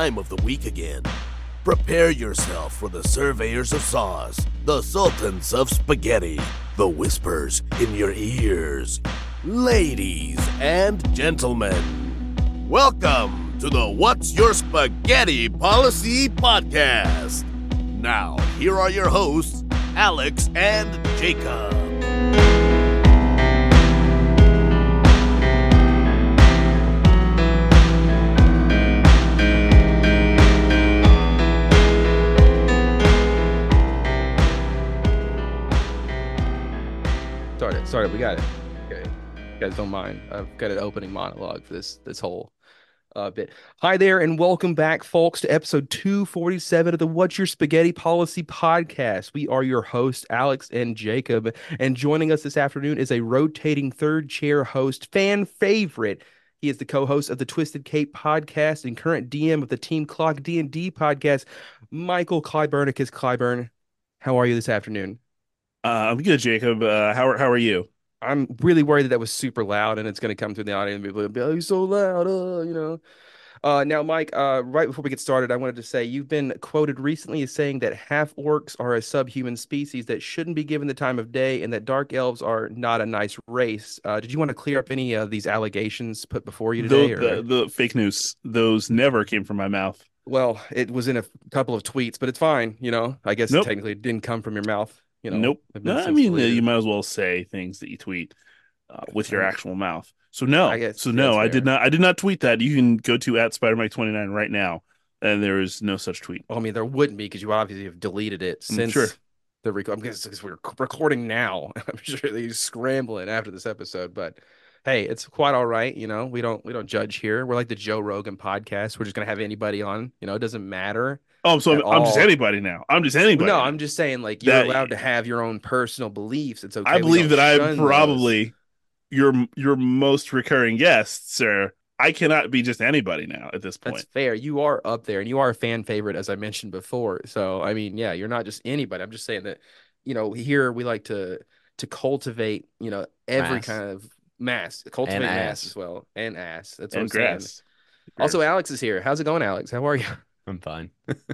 time of the week again. Prepare yourself for the surveyors of sauce, the sultans of spaghetti, the whispers in your ears. Ladies and gentlemen, welcome to the What's Your Spaghetti Policy podcast. Now, here are your hosts, Alex and Jacob. Started. We got it. Okay, you guys don't mind. I've got an opening monologue for this whole bit. Hi there, and welcome back, folks, to episode 247 of the What's Your Spaghetti Policy podcast. We are your hosts, Alex and Jacob, and joining us this afternoon is a rotating third chair host, fan favorite. He is the co-host of the Twisted Cape podcast and current DM of the Team Clock D&D podcast, Michael Clyburnicus. Clyburn, how are you this afternoon? I'm good, Jacob. How are you? I'm really worried that was super loud and it's going to come through the audio and people will be like, oh, you're so loud, Now, Mike, right before we get started, I wanted to say you've been quoted recently as saying that half orcs are a subhuman species that shouldn't be given the time of day and that dark elves are not a nice race. Did you want to clear up any of these allegations put before you today? The fake news, those never came from my mouth. Well, it was in a couple of tweets, but it's fine. I guess Nope. Technically it didn't come from your mouth. Nope. No, I mean, you might as well say things that you tweet with your actual mouth. So no, I guess I did not tweet that. You can go to @SpiderMike29 right now, and there is no such tweet. Well, I mean, there wouldn't be because you obviously have deleted it since sure. the record. I'm guessing because we're recording now. I'm sure he's scrambling after this episode, but hey, it's quite all right. We don't judge here. We're like the Joe Rogan podcast. We're just gonna have anybody on. It doesn't matter. Oh, so I'm just anybody now. I'm just anybody. No, now. I'm just saying, like, you're allowed to have your own personal beliefs. It's okay. I believe that I'm probably your most recurring guest, sir. I cannot be just anybody now at this point. That's fair. You are up there, and you are a fan favorite, as I mentioned before. So, I mean, yeah, you're not just anybody. I'm just saying that, here we like to cultivate, every kind of mass, cultivate mass as well, and ass. That's what I'm saying. Also, Alex is here. How's it going, Alex? How are you? I'm fine.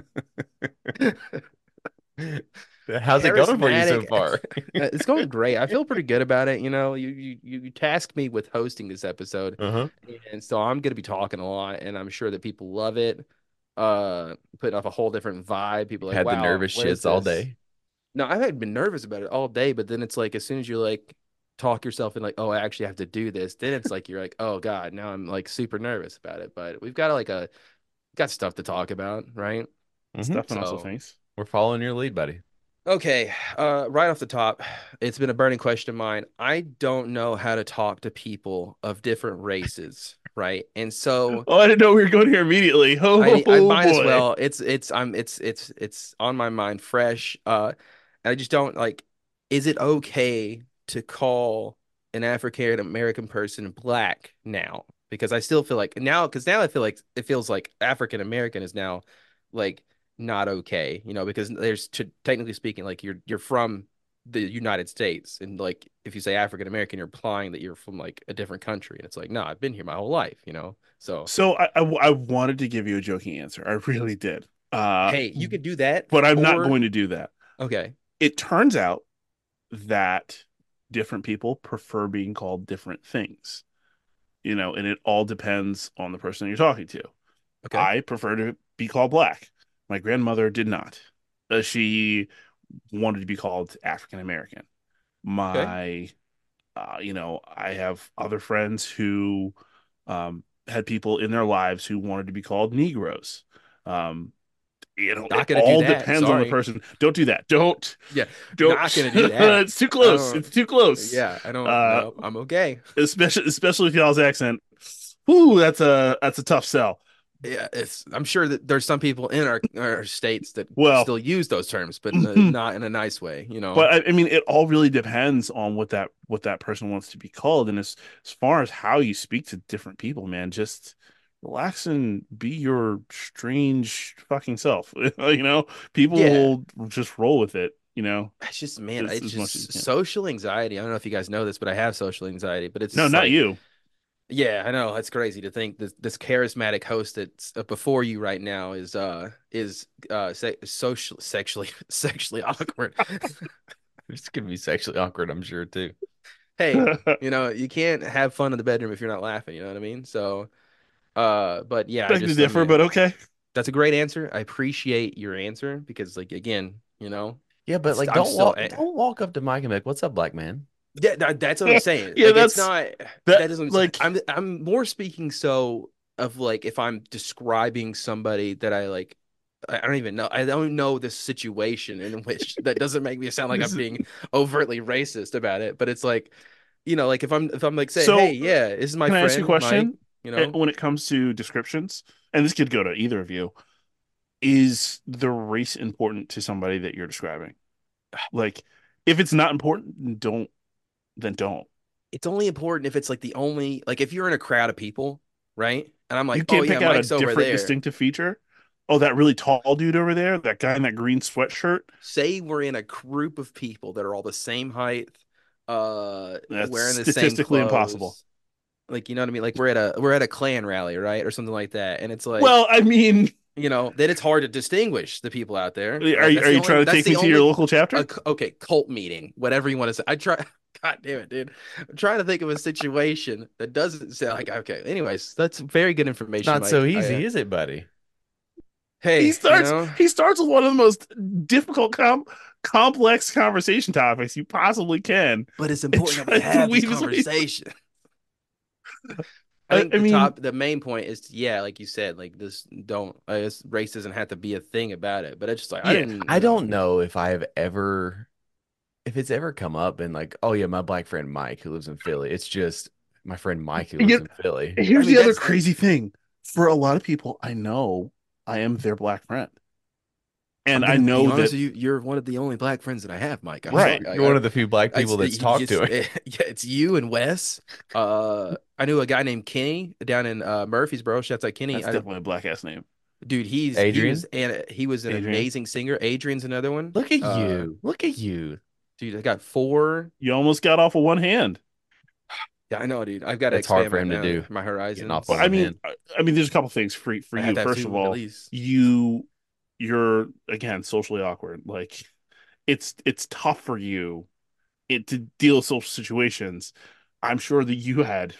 How's it going for you so far? It's going great. I feel pretty good about it. You tasked me with hosting this episode, and so I'm gonna be talking a lot, and I'm sure that people love it. Putting off a whole different vibe. People like, had wow, the nervous shits all day. No, I had been nervous about it all day, but then it's like as soon as you like talk yourself in like, oh, I actually have to do this, then it's like you're like, oh God, now I'm like super nervous about it. But we've got got stuff to talk about, right? Stuff and also things. We're following your lead, buddy. Okay, right off the top, it's been a burning question of mine. I don't know how to talk to people of different races, right? And so, I didn't know we were going here immediately. I might as well. It's on my mind, fresh. I just don't like. Is it okay to call an African American person black now? Because I still feel like now I feel like it feels like African American is now like not okay, because there's technically speaking, like you're from the United States, and like if you say African American, you're implying that you're from like a different country, and it's like, no, I've been here my whole life, So I wanted to give you a joking answer. I really did. Hey, you could do that, but I'm not going to do that. Okay. It turns out that different people prefer being called different things. And it all depends on the person you're talking to. Okay. I prefer to be called black. My grandmother did not. She wanted to be called African American. I have other friends who had people in their lives who wanted to be called Negroes. It all depends on the person. Don't do that. Don't. Yeah. Don't. Not gonna do that. It's too close. It's too close. Yeah. I don't know. I'm okay. Especially with y'all's accent. Ooh, that's a tough sell. Yeah, I'm sure that there's some people in our states that still use those terms, but not in a nice way, But I mean, it all really depends on what that person wants to be called, and as far as how you speak to different people, man, just relax and be your strange fucking self. People will just roll with it. It's just, man, it's just social anxiety. I don't know if you guys know this, but I have social anxiety. But it's not you. Yeah, I know. That's crazy to think this charismatic host that's before you right now social sexually sexually awkward. This could be sexually awkward, I'm sure too. Hey, you can't have fun in the bedroom if you're not laughing, you know what I mean? So, but yeah, Beg to I differ, mean, but okay. that's a great answer. I appreciate your answer because like again, Yeah, but like I'm still don't walk up to Mike and be like, "What's up, black man?" yeah, that's what I'm saying. Yeah, Like it's that's not that that doesn't like I'm more speaking so of like if I'm describing somebody that I don't even know. I don't know the situation in which that doesn't make me sound like I'm this is, being overtly racist about it, but it's like, like if I'm like say, "Hey, so yeah, this is my can I ask you a friend Mike," question? you know. When it comes to descriptions, and this could go to either of you, is the race important to somebody that you're describing? Like, if it's not important, then don't. It's only important if it's like the only like if you're in a crowd of people, right? And I'm You like, "Oh can't yeah, pick out a Mike's over different there." distinctive feature. Oh, that really tall dude over there, that guy in that green sweatshirt. Say we're in a group of people that are all the same height, That's wearing the same statistically impossible. clothes. Like, you know what I mean? Like we're at a Klan rally, right? Or something like that. And it's like, Well, I mean, then it's hard to distinguish the people out there, are right? you, are you trying to That's take me the to your only local chapter? okay, cult meeting, whatever you want to say. I try God damn it, dude. I'm trying to think of a situation that doesn't sound like okay. Anyways, that's very good It's information, not so Mike. easy, is it, buddy? He Hey, starts he starts with one of the most difficult complex conversation topics you possibly can but it's and important that we tries to have this weave his way through. conversation. I think I mean, the main point is, yeah, like you said, like this don't, I guess race doesn't have to be a thing about it, but it's just like, I yeah, didn't, I don't know if if it's ever come up and like, oh yeah, my black friend Mike who lives in Philly. It's just my friend Mike who lives you in Philly. here's mean, the other that's, crazy thing. For a lot of people, I know I am their black friend. I'm And I going to be know honest that with you. You're one of the only black friends that I have, Mike. I'm right. sorry. You're one of the few black people that's talked to it. Yeah, it's you and Wes. I knew a guy named Kenny down in Murfreesboro. Shouts out Kenny. That's definitely a black ass name. Dude, Adrian, he was an Adrian. amazing singer. Adrian's another one. look at you. Look at you. Dude, I got four. You almost got off of one hand. Yeah, I know, dude. I've got to That's hard expand for him to do. my Getting off Well, on horizons. I one mean, hand. there's a couple things for I have you. to have First of two at all, least. you're again socially awkward. Like it's tough for you to deal with social situations. I'm sure that you had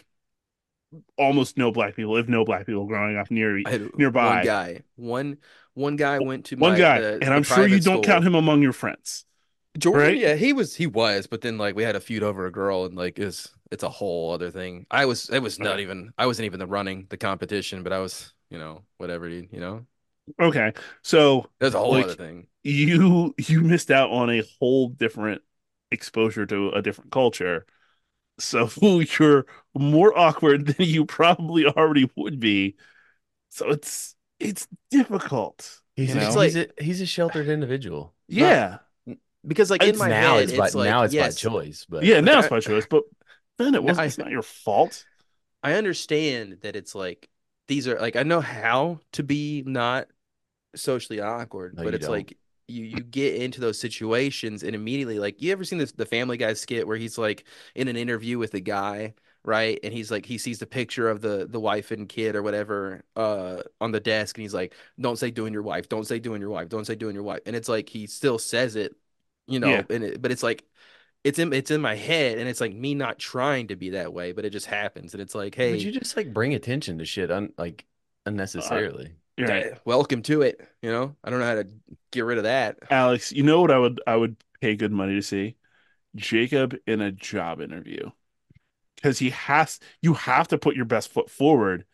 almost no black people, if no black people, growing up I had one nearby. guy. One guy went to One my guy, and the I'm sure you private don't count school. him among your friends, Jordan, right? yeah, he was, but then like we had a feud over a girl and like it's a whole other thing. It was not Okay, even I wasn't even the running the competition, but I was, whatever, dude, okay. So There's a whole other like thing. you missed out on a whole different exposure to a different culture. So you're more awkward than you probably already would be. So it's difficult, He's you a It's know? he's like a he's a sheltered individual. not Yeah. because like in It's my head it's like Now it's by yes, choice, but yeah, like now it's by choice, but then it wasn't I it's not your fault. I understand that it's like these are like I know how to be not socially awkward, no, but you it's don't. like you get into those situations and immediately like you ever seen this the Family Guy skit where he's like in an interview with a guy, right? And he's like he sees the picture of the wife and kid or whatever on the desk and he's like, don't say doing your wife, don't say doing your wife, don't say doing your wife. And it's like he still says it, Yeah. but it's like it's in my head and it's like me not trying to be that way, but it just happens. And it's like, Would you hey, just like bring attention to shit like Uh, unnecessarily? you're right. welcome to it. I don't know how to get rid of that. Alex, you know what I would pay good money to see? Jacob in a job interview. Because you have to put your best foot forward.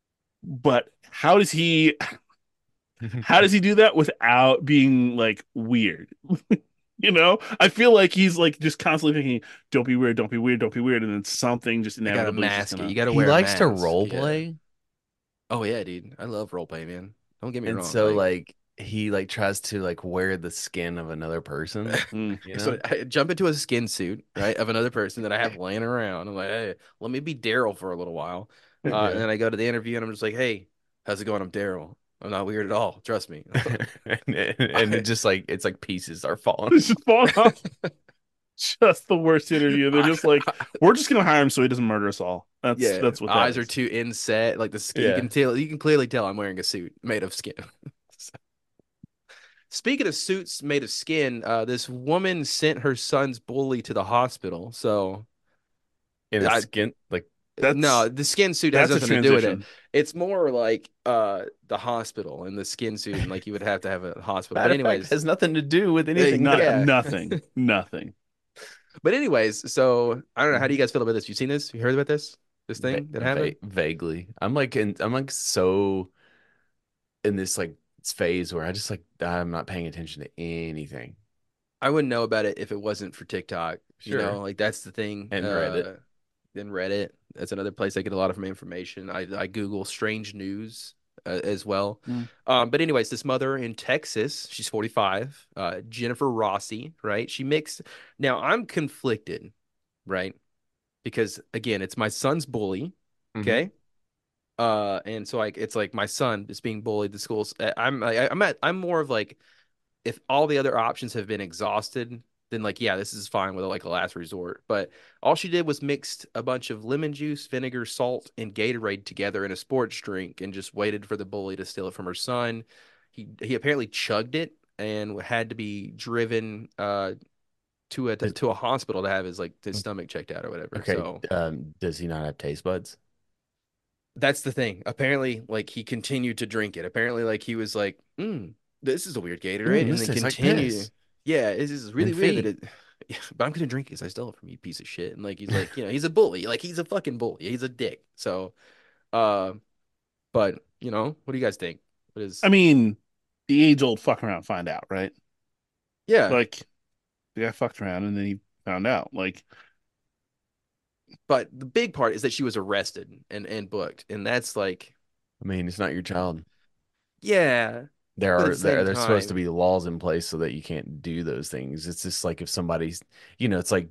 But how does he do that without being like weird? I feel like he's like just constantly thinking, "Don't be weird, don't be weird, don't be weird," and then something just I gotta inevitably is just mask it. gonna. You gotta He wear a likes to mask. role Yeah. play, Oh yeah, dude. I love role play, man. Don't get me and wrong. so Like, like he like tries to like wear the skin of another person, Mm. you so know? I jump into a skin suit, right, of another person that I have laying around. I'm like, hey, let me be Daryl for a little while. And Yeah. then I go to the interview and I'm just like, hey, how's it going? I'm Daryl. I'm not weird at all. Trust me. And it just like it's like pieces are falling. It's just falling off. Just the worst interview. They're just like, I, we're just gonna hire him so he doesn't murder us all, That's what that eyes are is. too inset. Like the skin, Yeah. you can clearly tell I'm wearing a suit made of skin. Speaking of suits made of skin, this woman sent her son's bully to the hospital. So In a I skin, like, no, That's the skin suit has that's a nothing to do with it. transition. It's more like the hospital and the skin suit, and like you would have to have a hospital. But matter of fact, anyways, has nothing to do with anything. Not yeah. nothing. But anyways, so I don't know. How do you guys feel about this? You seen this? You heard about this? This Va thing that happened? vaguely. I'm like so in this like phase where I just like I'm not paying attention to anything. I wouldn't know about it if it wasn't for TikTok. You know, Sure. like that's the thing. And Reddit. Then Reddit. That's another place I get a lot of my information. I Google strange news as well. Mm. But anyways, this mother in Texas, she's 45, Jennifer Rossi, right? She mixed. Now I'm conflicted, right? Because again, it's my son's bully. Mhm. Okay. And so like it's like my son is being bullied. The schools. I'm more of like if all the other options have been exhausted, then like yeah, this is fine with like a last resort. But all she did was mixed a bunch of lemon juice, vinegar, salt, and Gatorade together in a sports drink, and just waited for the bully to steal it from her son. He apparently chugged it and had to be driven Does- to a hospital to have his like his stomach checked out or whatever. Okay. So Does he not have taste buds? that's the thing. Apparently, like he continued to drink it. Apparently, like he was like, this is a weird Gatorade, and This then tastes like continue. piss Yeah, this is really and weird that feet. it. Yeah, but I'm gonna drink it because I stole it from you, piece of shit. And like he's like, he's a bully. Like he's a fucking bully. He's a dick. So, uh, but what do you guys think? What I is? mean, the age old fuck around, find out, right? Yeah, Like the guy fucked around and then he found out. Like, but the big part is that she was arrested and booked, and that's like, I mean, it's not your child. yeah, There but at are the same there's supposed to time, be laws in place so that you can't do those things. It's just like if somebody's, it's like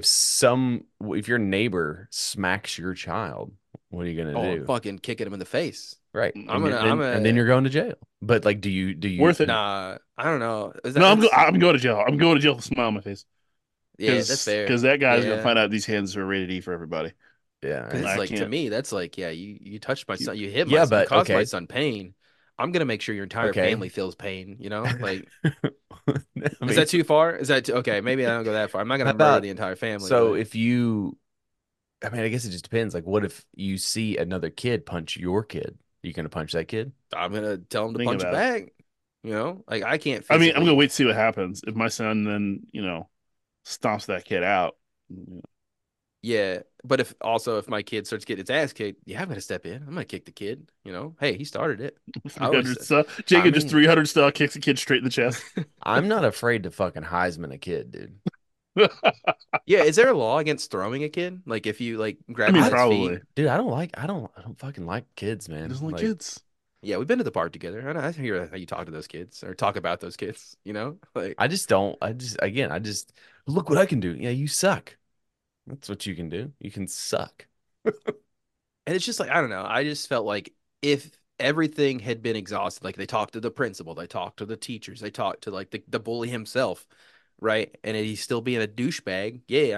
if your neighbor smacks your child, what are you gonna oh, I'm do? fucking kicking him in the face. Right. I'm gonna, I'm And then a you're going to jail. But like, do you worth it. Nah, I don't know. Is No, that's I'm going to jail. I'm going to jail with a smile on my face yeah, that's fair. because that guy's gonna Yeah, find out these hands are rated E for everybody. yeah, because And it's I like to can't. me, that's like yeah, you touched my son, you hit my yeah, son, you but caused my okay. son pain. I'm gonna make sure your entire Okay. family feels pain. Like, I is mean, that too far? Is that okay? Maybe I don't go that far. I'm not how gonna murder about the entire family, so but if you I mean, I guess it just depends. Like, what if you see another kid punch your kid? You gonna punch that kid? I'm gonna tell him to Think punch it about it. back. Like I can't I mean, I'm gonna physically. wait to see what happens. If my son then, stomps that kid out, Yeah, but if my kid starts getting its ass kicked, yeah, I'm gonna step in. I'm gonna kick the kid. Hey, he started it. I was. 300 style. I Jacob just mean, 300 style kicks a kid straight in the chest. I'm not afraid to fucking Heisman a kid, dude. yeah. Is there a law against throwing a kid? Like if you like I grab mean, him at his probably. feet? Dude, I don't fucking like kids, He man. doesn't like Like, kids. Yeah, we've been to the park together. I hear how you talk to those kids or talk about those kids. Like I just don't. I just look what I can do. Yeah, you suck. That's what you can do. You can suck. and it's just like I don't know. I just felt like if everything had been exhausted, like they talked to the principal, they talked to the teachers, they talked to like the bully himself, right? And he's still being a douchebag. Yeah,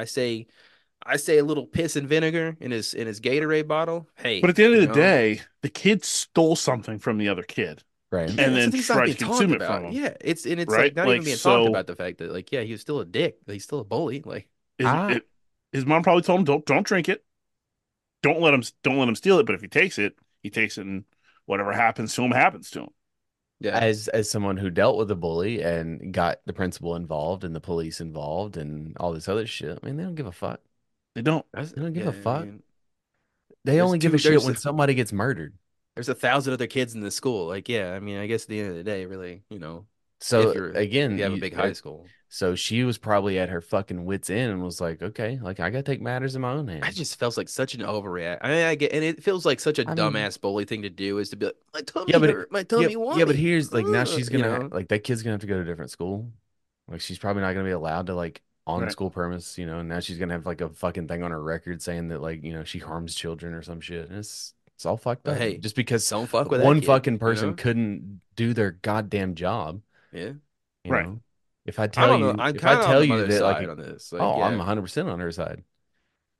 I say a little piss and vinegar in his Gatorade bottle. But Hey, at the end of the day, the kid stole something from the other kid Right. yeah, and that's then what he's not tried being to talked consume it from about. him, Yeah, it's right? like not even Like, being talked so about the fact that like yeah, he was still a dick, but he's still a bully. Like his, I it, his mom probably told him, don't drink it. Don't let him steal it. But if he takes it, and whatever happens to him happens to him. yeah, as someone who dealt with a bully and got the principal involved and the police involved and all this other shit, I mean, they don't give a fuck. They don't. They don't give yeah. a I fuck. mean, They there's only give a two. shit when somebody gets murdered. There's 1,000 other kids in the school. Like, yeah, I mean, I guess at the end of the day, really, So if again, you have a big high school, so she was probably at her fucking wits end and was like, okay, like I gotta take matters in my own I hands. just feels like such an overreact. I mean, I get, and it feels like such a I mean, dumbass bully thing to do is to be like, my yeah, tummy but hurt, my tummy yeah, but whiny. here's like now she's You gonna know, like that kid's gonna have to go to a different school. Like she's probably not gonna be allowed to like on Right. school premise, now she's gonna have like a fucking thing on her record saying that like, she harms children or some shit. And it's all fucked but up. hey, Just because don't fuck with that one kid. fucking person couldn't do their goddamn job, Yeah, you Right. know. I don't know. I'm If I kind of on tell the you mother's that side like on this. Like, oh, I'm yeah, 100% on her side.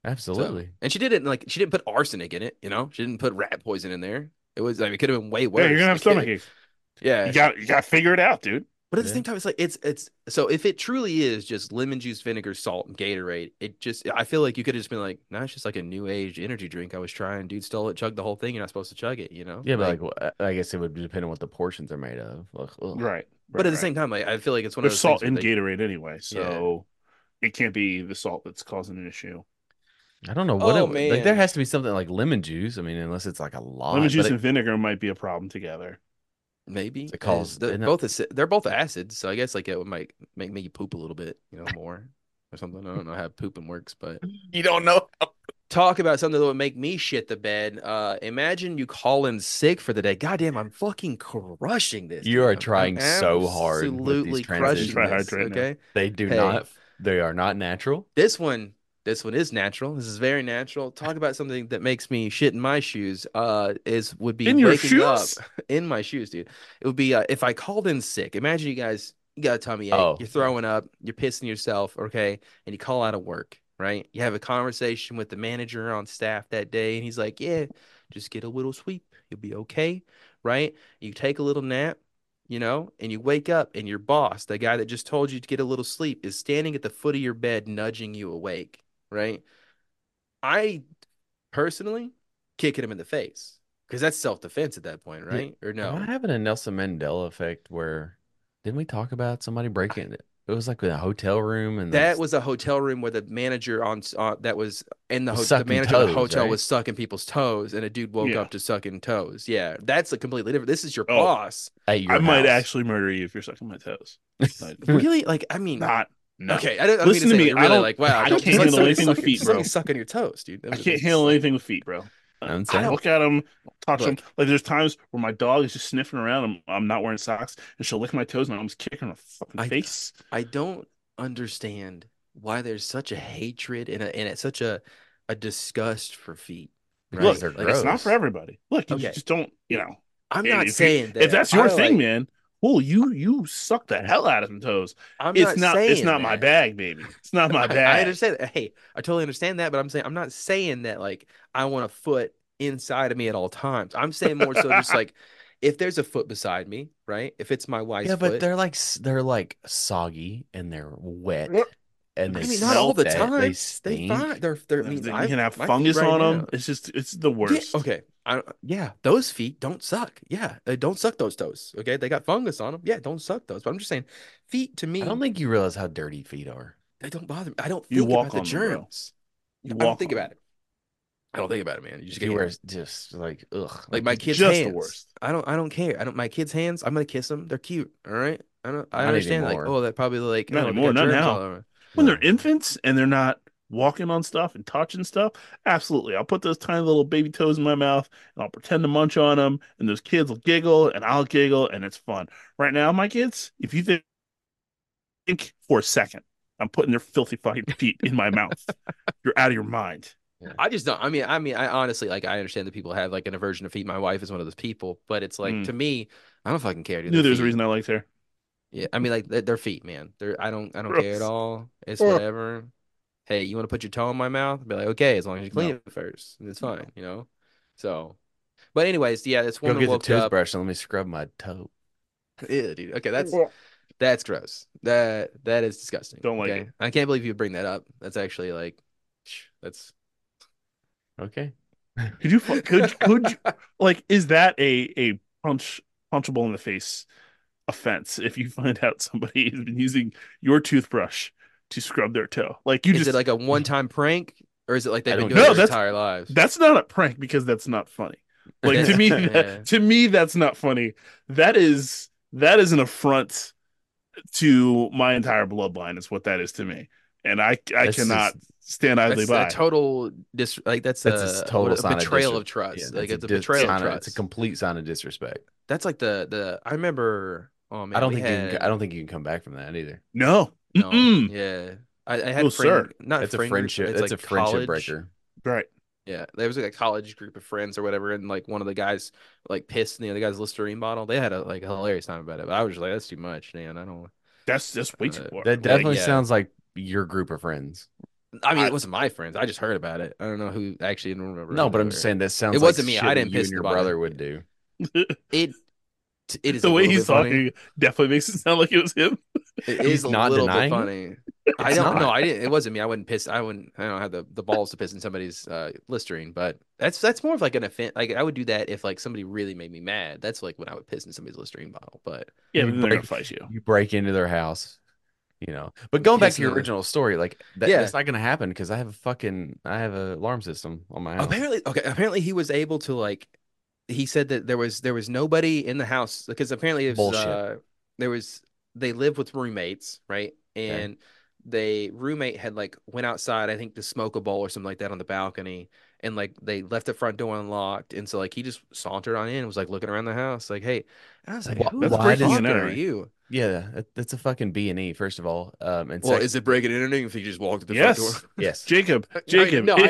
Absolutely. And she didn't put arsenic in it, She didn't put rat poison in there. It was, it could have been way Yeah, you're worse. gonna have stomach aches. Yeah. You got to figure it out, dude. But at the same time, it's like it's so if it truly is just lemon juice, vinegar, salt, and Gatorade, I feel like you could have just been like, no, it's just like a new age energy drink I was trying. Dude stole it, chugged the whole thing. You're not supposed to chug it, Yeah, but I guess it would depend on what the portions are made of. Ugh. Right. But at the same time, like I feel like it's one of There's those salt things in Gatorade anyway, so it can't be the salt that's causing an issue. I don't know what like there has to be something like lemon juice. I mean, unless it's like a lot. Lemon juice and vinegar might be a problem together. Maybe they're both acids, so I guess like it might make you poop a little bit, more or something. I don't know how pooping works, but you don't know. Talk about something that would make me shit the bed. Imagine you call in sick for the day. Goddamn, I'm fucking crushing this. You are trying so hard. Absolutely crushing this. Okay, they are not natural. This one is natural. This is very natural. Talk about something that makes me shit in my shoes. Would be in your shoes? Up in my shoes, dude. It would be if I called in sick. Imagine you guys, you got a tummy ache, you're throwing up, you're pissing yourself, okay, and you call out of work, right? You have a conversation with the manager on staff that day, and he's like, "Yeah, just get a little sleep, you'll be okay," right? You take a little nap. And you wake up and your boss, the guy that just told you to get a little sleep, is standing at the foot of your bed, nudging you awake. Right? I personally kick him in the face because that's self-defense at that point, right? Or no? Am I having a Nelson Mandela effect where didn't we talk about somebody breaking it? It was like a hotel room, and that was a hotel room where the manager that was in the manager of the hotel was sucking people's toes, and a dude woke up to sucking toes. Yeah, that's a completely different. This is your boss. I might actually murder you if you're sucking my toes. Really? Like, I mean, not. No. Okay, I listen to me. You're really like, wow, I can't handle anything with feet, bro. Sucking your toes, dude. I can't handle anything with feet, bro. I look at them, touch them. Like there's times where my dog is just sniffing around. I'm not wearing socks, and she'll lick my toes, and I'm just kicking her fucking face. I don't understand why there's such a hatred and such a disgust for feet. Right? Look, it's not for everybody. Look, you just don't. I'm not saying that if that's your thing, man. Well, you suck the hell out of some toes. It's not my bag, baby. It's not my bag. I understand that. Hey, I totally understand that, but I'm not saying that like I want a foot inside of me at all times. I'm saying more so just like if there's a foot beside me, right? If it's my wife's foot. Yeah, but they're like soggy and they're wet. And they not all the time. They stink. They're you can have fungus on them. It's the worst. Yeah, okay. Those feet don't suck. Yeah, don't suck those toes. Okay, they got fungus on them. Yeah, don't suck those. But I'm just saying, feet to me. I don't think you realize how dirty feet are. They don't bother me. I don't think about the germs. I don't think about it. I don't think about it, man. You just like ugh. Like my kids' hands. The worst. I don't care. My kids' hands. I'm gonna kiss them. They're cute. All right. I understand. Anymore. Like, that probably like not anymore. Not now. When they're infants and they're not walking on stuff and touching stuff, absolutely. I'll put those tiny little baby toes in my mouth and I'll pretend to munch on them, and those kids will giggle and I'll giggle, and it's fun. Right now, my kids, if you think for a second I'm putting their filthy fucking feet in my mouth, you're out of your mind. Yeah. I just don't. I mean, I honestly like. I understand that people have like an aversion to feet. My wife is one of those people, but it's like to me, I don't fucking care. Dude, there's a reason I liked her. Yeah, I mean, like their feet, man. I don't care at all. It's whatever. Hey, you want to put your toe in my mouth? I'll be like, okay, as long as you clean it first, it's fine, So, but anyways, yeah, it's one. Go get the toothbrush and let me scrub my toe. Yeah, dude. Okay, that's gross. That is disgusting. Don't like it. I can't believe you bring that up. That's actually like, that's okay. Could you like? Is that a punchable in the face offense if you find out somebody has been using your toothbrush to scrub their toe? Like is it like a one-time prank, or is it like they've been doing their entire lives? That's not a prank because that's not funny. Like to me, to me that's not funny. That is an affront to my entire bloodline. Is what that is to me, and I cannot stand idly by. That's a total that's a total betrayal of trust. Yeah, like it's a betrayal of trust. It's a complete sign of disrespect. That's like the I remember. Oh man, I don't think you can come back from that either. No. Yeah, I had sir. Not it's a friendship. It's like a friendship breaker. Right. Yeah, there was like a college group of friends or whatever, and like one of the guys like pissed in the other guy's Listerine bottle. They had a hilarious time about it. But I was just like, that's too much, man. I don't. That's way too far. That definitely sounds like your group of friends. I mean, I it wasn't my friends. I just heard about it. I don't know who actually didn't remember No, who but they I'm just were. saying that It sounds like wasn't me. I shit that didn't you piss and the your bottom. brother would do. It it is a the way little he's bit funny. talking definitely makes it sound like it was him. It He's is a not little bit denying it. funny. I It's don't know. not. I didn't. It wasn't me. I wouldn't piss. I don't have the balls to piss in somebody's Listerine. But that's more of like an offense. Like I would do that if like somebody really made me mad. That's like when I would piss in somebody's Listerine bottle. But Yeah, but You then they're gonna break fight you. you break into their house, you know. But going back piss to in your the original story, like yeah. that's not gonna happen because I have an alarm system on my house. Apparently, okay. Apparently, he was able to like. He said that there was nobody in the house because apparently it was Bullshit. there was they lived with roommates, right? Okay. And they roommate had like went outside, I think, to smoke a bowl or something like that on the balcony, and like they left the front door unlocked, and so like he just sauntered on in and was like looking around the house, like, hey, and I was like, who That's the Why breaking does and fuck are entering. you? yeah, that's a fucking B&E, first of all. And Well, is second, it breaking and entering if you just walk to the front door? Yes, yes. Jacob. No, Jacob. no,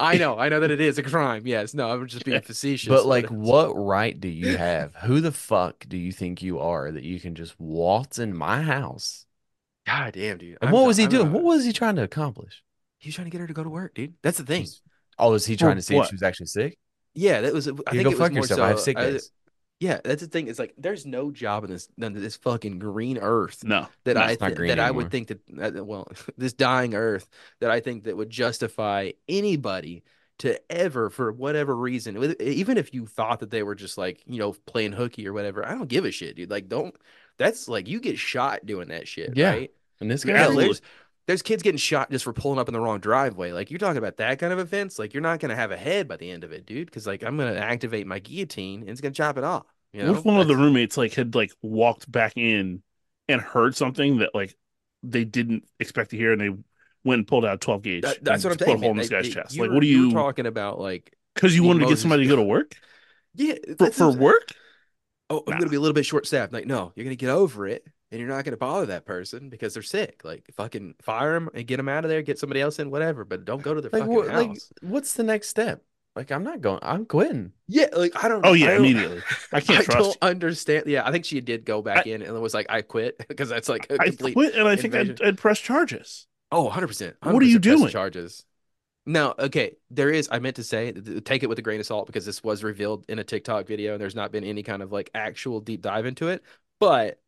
I know that it is a crime. Yes, no, I'm just being facetious, But but like, what right do you have? Who the fuck do you think you are that you can just waltz in my house? God damn, dude, And I'm what t- was he I'm doing? What was he trying to accomplish? He was trying to get her to go to work, dude. That's the thing. Oh, was he trying For to see if what? she was actually sick? Yeah, that was. I You think go it was fuck more yourself. I have so. sick days. Yeah, that's the thing. It's like there's no job in this none of this fucking green earth No, that no. I It's not th green that I would anymore. think well, this dying earth that I think that would justify anybody to ever for whatever reason, even if you thought that they were just like playing hooky or whatever. I don't give a shit, dude. Like don't. That's like you get shot doing that shit, Yeah. right? And this You're guy Hell, didn't. absolutely. there's kids getting shot just for pulling up in the wrong driveway. Like you're talking about that kind of offense. Like you're not gonna have a head by the end of it, dude. Because like I'm gonna activate my guillotine and it's gonna chop it off. You What if know, one of the that's roommates like had like walked back in and heard something that like they didn't expect to hear, and they went and pulled out a 12 gauge that's and what I'm put a saying, hole man. in this guy's chest? Like, You what do were you? talking about like Because you the wanted to get most. somebody to go to work Yeah, that's for work? oh, I'm Nah. gonna be a little bit short staffed. Like, no, you're gonna get over it, and you're not gonna bother that person because they're sick. Like, fucking fire them and get them out of there, get somebody else in, whatever. But don't go to their Like fucking what? Like house. what's the next step? Like I'm not going. I'm quitting. Yeah, like Oh I yeah, don't, immediately. I can't I don't trust. understand. Yeah, I think she did go I back in and was like, I quit because that's like a I complete quit, and I think invasion. I'd press charges. Oh, 100%, What are you 100% press the doing? charges. Now, okay, I meant to say, take it with a grain of salt because this was revealed in a TikTok video and there's not been any kind of like actual deep dive into it. But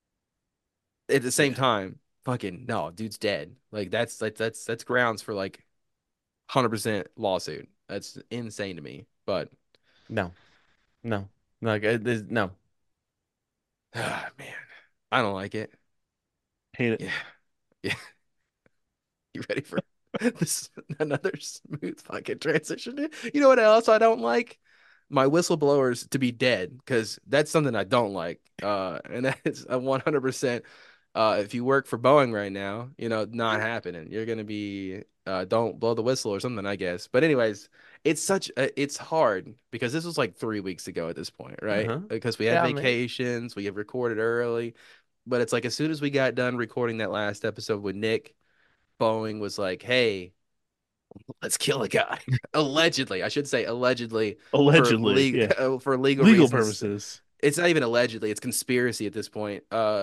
at the same Yeah. time, fucking no, dude's dead. Like that's grounds for like 100% lawsuit. That's insane to me. But No, no, like no. man, I don't like it. Hate it. Yeah. Yeah. You ready for this another smooth fucking transition? You know what else I don't like? My whistleblowers to be dead because that's something I don't like. And that's a 100%. If you work for Boeing right now, not happening. You're gonna be don't blow the whistle or something, I guess. But anyways, it's hard because this was like 3 weeks ago at this point, right? Uh-huh. Because we had Yeah, I mean, vacations, we have recorded early, but it's like as soon as we got done recording that last episode with Nick, Boeing was like, "Hey, let's kill a guy." Allegedly, I should say allegedly for Allegedly, yeah. for legal Legal reasons. purposes. It's not even allegedly; it's conspiracy at this point.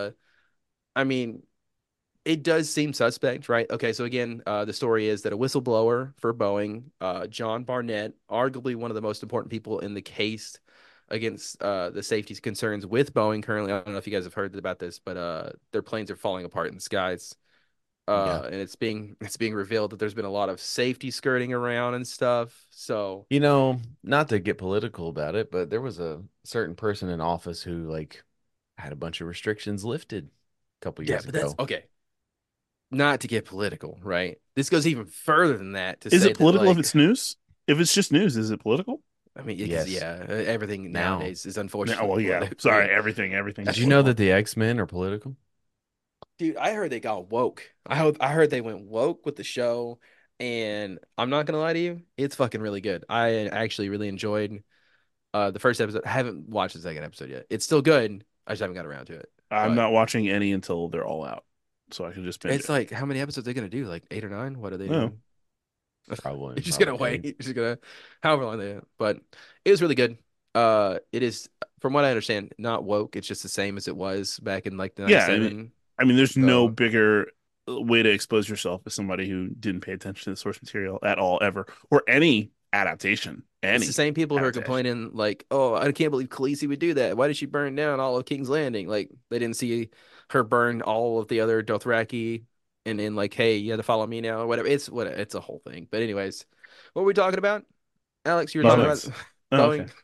I mean, it does seem suspect, right? Okay, so again, the story is that a whistleblower for Boeing, John Barnett, arguably one of the most important people in the case against the safety concerns with Boeing currently. I don't know if you guys have heard about this, but their planes are falling apart in the skies. yeah. And it's being revealed that there's been a lot of safety skirting around and stuff. So Not to get political about it, but there was a certain person in office who like had a bunch of restrictions lifted a couple yeah, years but that's ago. okay. Not to get political, right? This goes even further than that to Is say it that political if like it's news? If it's just news, is it political? I mean, because Yes. everything Now. nowadays is No, unfortunately well, yeah. political. Sorry, Yeah. everything. Did you know that the X-Men are political? Dude, I heard they got woke. I heard they went woke with the show, and I'm not gonna lie to you, it's fucking really good. I actually really enjoyed the first episode. I haven't watched the second episode yet. It's still good. I just haven't got around to it. I'm But not watching any until they're all out, so I can just binge it's it. like how many episodes are they gonna do? Like 8 or 9? What are they No. doing? Probably. You're just gonna probably wait. You're just gonna however long they. But it was really good. It is from what I understand not woke. It's just the same as it was back in like the Yeah, 97. I mean, there's no So bigger way to expose yourself as somebody who didn't pay attention to the source material at all, ever, or any adaptation. It's the same people who are complaining, like, "Oh, I can't believe Khaleesi would do that. Why did she burn down all of King's Landing?" Like, they didn't see her burn all of the other Dothraki, and then like, "Hey, you have to follow me now," or whatever. It's a whole thing. But anyways, what were we talking about, Alex? You were talking about going. Okay.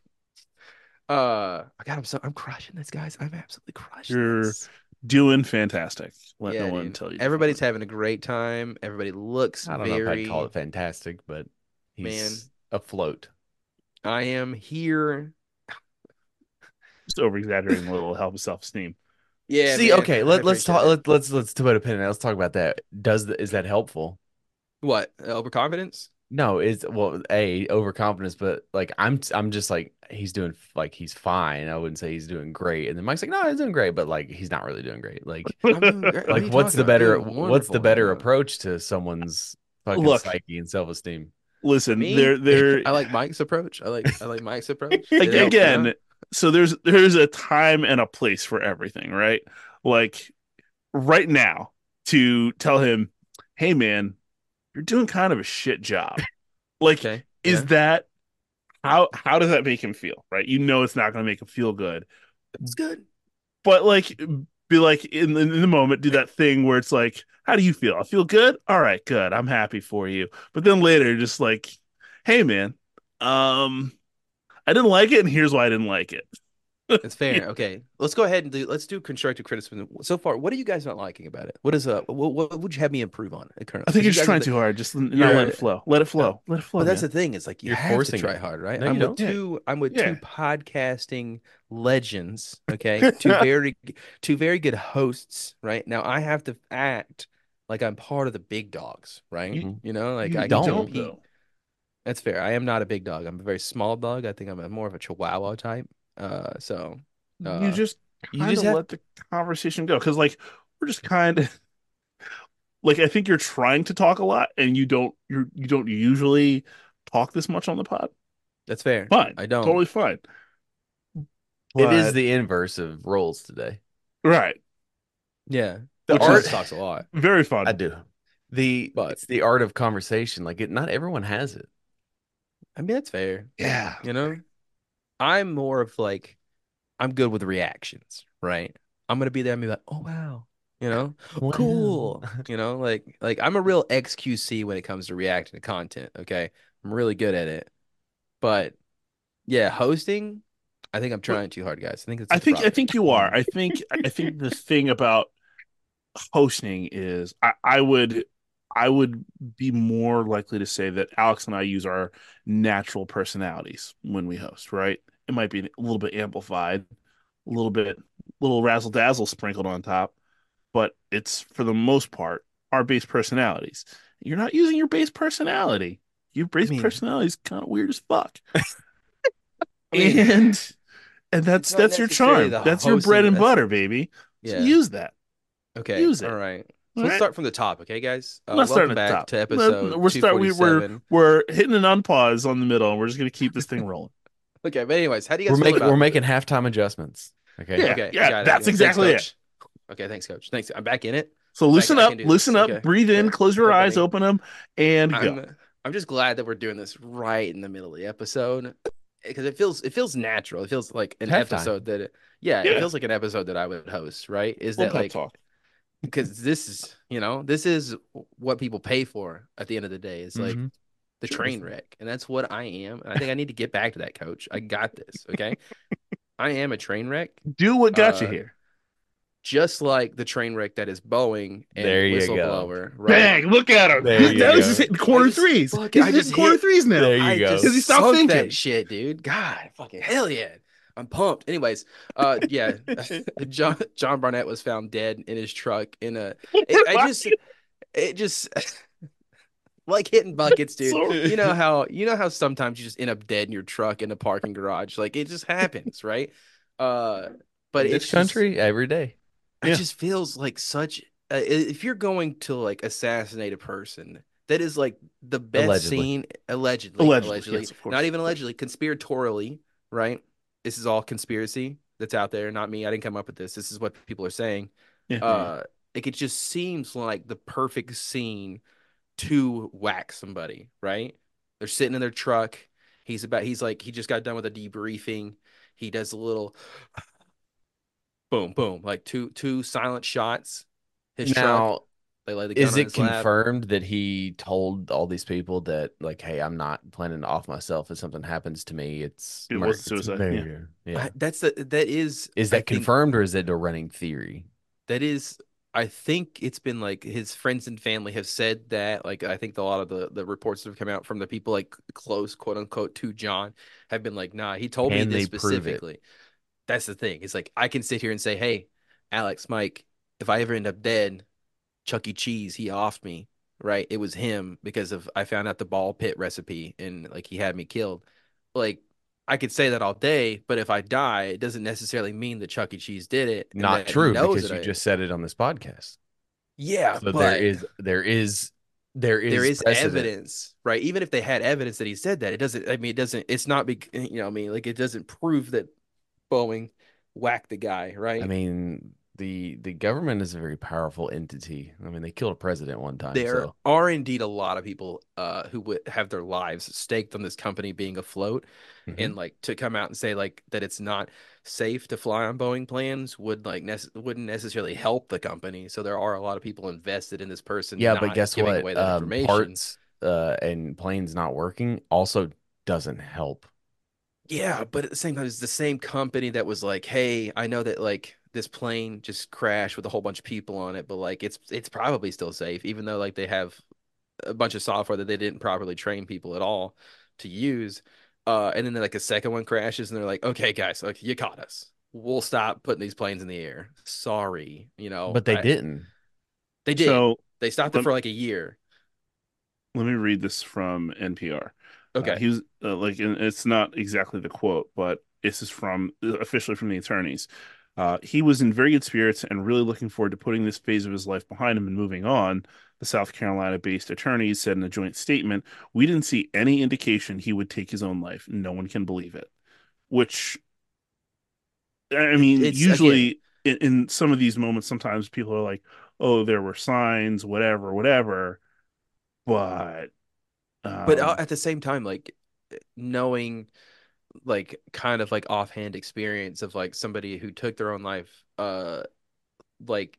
I got I'm crushing this, guys. I'm absolutely crushing You're this. doing fantastic. Let Yeah, no one dude. tell you. Everybody's having a great time. Everybody looks I don't know if I'd call it fantastic, but he's afloat. I am here. Just over exaggerating a little, help self-esteem. Yeah. See, man, okay, let's talk. Let's put a pin in it. Let's talk about that. Is that helpful? What, overconfidence? No, overconfidence, but like I'm just like he's doing like he's fine. I wouldn't say he's doing great. And then Mike's like, no, he's doing great, but like he's not really doing great. Like, I'm doing great. like what's the better approach to someone's fucking psyche and self-esteem? Listen, I like Mike's approach. I like Mike's approach. Again, so there's a time and a place for everything, right? Like right now, to tell him, hey man, you're doing kind of a shit job. Like, is that how does that make him feel? Right? You know, it's not going to make him feel good. It's good, but like, be like in the moment, do that thing where it's like, how do you feel? I feel good. All right, good. I'm happy for you. But then later, just like, hey man, I didn't like it, and here's why I didn't like it. It's fair. Okay, let's go ahead and let's do constructive criticism. So far, what are you guys not liking about it? What would you have me improve on it currently? I think you're just trying too hard. Just not let it flow. Let it flow. Let it flow. But that's the thing. It's like you're forcing to try hard, right? No, I'm with two podcasting legends. Okay, two very good hosts. Right now, I have to act like I'm part of the big dogs. Right? You know, like I don't compete. Though. That's fair. I am not a big dog. I'm a very small dog. I think I'm more of a Chihuahua type. You just let the conversation go, because like we're just kind of like, I think you're trying to talk a lot, and you don't usually talk this much on the pod. That's fair. Fine. I don't. Totally fine. It is the inverse of roles today. Right. Yeah. The art talks a lot. Very fun. I do. It's the art of conversation. Like not everyone has it. I mean, that's fair. Yeah. You know, I'm more of like, I'm good with reactions, right? I'm gonna be there and be like, oh wow, you know, cool. You know, like I'm a real XQC when it comes to reacting to content. Okay, I'm really good at it. But yeah, hosting, I think I'm trying too hard, guys. I think you are. I think the thing about hosting is I would be more likely to say that Alex and I use our natural personalities when we host, right? It might be a little bit amplified, little razzle dazzle sprinkled on top, but it's for the most part our base personalities. You're not using your base personality. Your base personality is kind of weird as fuck. and that's your charm. That's your bread and butter, baby. Yeah. So use that. Okay. Use it. All right. So let's start from the top, okay, guys? Welcome back to episode 247. We're hitting an unpause on the middle, and we're just gonna keep this thing rolling. Okay, but anyways, how do you guys we're making halftime adjustments. Okay. Yeah, that's exactly it. Okay, thanks, coach. Thanks. I'm back in it. So loosen up, breathe in, close your eyes, open them, and go. I'm just glad that we're doing this right in the middle of the episode, because it feels natural. It feels like an episode that it feels like an episode that I would host, right? Is that like talk? Because this is what people pay for at the end of the day. It's like the train wreck, and that's what I am. And I think I need to get back to that, coach. I got this. Okay. I am a train wreck. Do what got you here. Just like the train wreck that is Boeing and Whistleblower. Right? Bang! Look at him. That was just hitting corner threes. He's hitting corner threes now. There you go. Because he stopped thinking that shit, dude. God, fucking hell yeah. I'm pumped. Anyways, John Barnett was found dead in his truck in a. It just like hitting buckets, dude. Sorry. You know how sometimes you just end up dead in your truck in a parking garage. Like it just happens, right? But it's country every day. It just feels like such. If you're going to like assassinate a person, that is like the best scene. Allegedly, yes, not even allegedly, conspiratorially, right? This is all conspiracy that's out there, not me. I didn't come up with this. This is what people are saying. like it just seems like the perfect scene to whack somebody, right? They're sitting in their truck. He just got done with a debriefing. He does a little boom, boom, like two silent shots. His truck, Now, they lay the gun is on it his lap. confirmed that he told all these people that, like, hey, I'm not planning to off myself if something happens to me? It was suicide. Yeah. Yeah. That is, Is I that think confirmed or is it a running theory? that is, I think it's been like his friends and family have said that. Like I think a lot of the reports that have come out from the people like close, quote unquote, to John have been like, nah, he told me Can this they prove it? specifically. That's the thing. It's like I can sit here and say, hey, Alex, Mike, if I ever end up dead, Chuck E. Cheese, he offed me, right? It was him because of I found out the ball pit recipe and like he had me killed. Like I could say that all day, but if I die, it doesn't necessarily mean that Chuck E. Cheese did it and Not that he true, knows because that you I. just said it on this podcast. Yeah, So but there there is is precedent. evidence, right? Even if they had evidence that he said that, it doesn't. I mean, it doesn't. It's not. I mean, like it doesn't prove that Boeing whacked the guy, I right? mean, the government is a very powerful entity. I mean, they killed a president one time, There so are indeed a lot of people who would have their lives staked on this company being afloat, Mhm. and like to come out and say like that it's not safe to fly on Boeing planes wouldn't necessarily help the company. So there are a lot of people invested in this person Yeah, but not guess giving what? away that information. Parts and planes not working also doesn't help. Yeah, but at the same time, it's the same company that was like, "Hey, I know that like this plane just crashed with a whole bunch of people on it, but like it's probably still safe, even though like they have a bunch of software that they didn't properly train people at all to use." And then like a second one crashes, and they're like, "Okay, guys, like you caught us. We'll stop putting these planes in the air. Sorry, But they didn't. they did. So They stopped it let, for like a year. let me read this from NPR. Okay, He was like, and it's not exactly the quote, but this is from officially from the attorneys. He was in very good spirits and really looking forward to putting this phase of his life behind him and moving on. The South Carolina-based attorneys said in a joint statement, "We didn't see any indication he would take his own life. No one can believe it." Which, I mean, it's again, usually in some of these moments, sometimes people are like, "Oh, there were signs, whatever, whatever." But but um, at the same time, like knowing like kind of like offhand experience of like somebody who took their own life like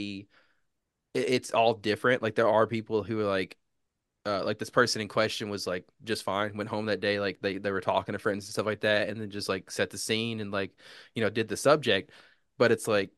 it's all different. Like there are people who are like this person in question was like just fine, went home that day, like they were talking to friends and stuff like that, and then just like set the scene and like did the subject. But it's like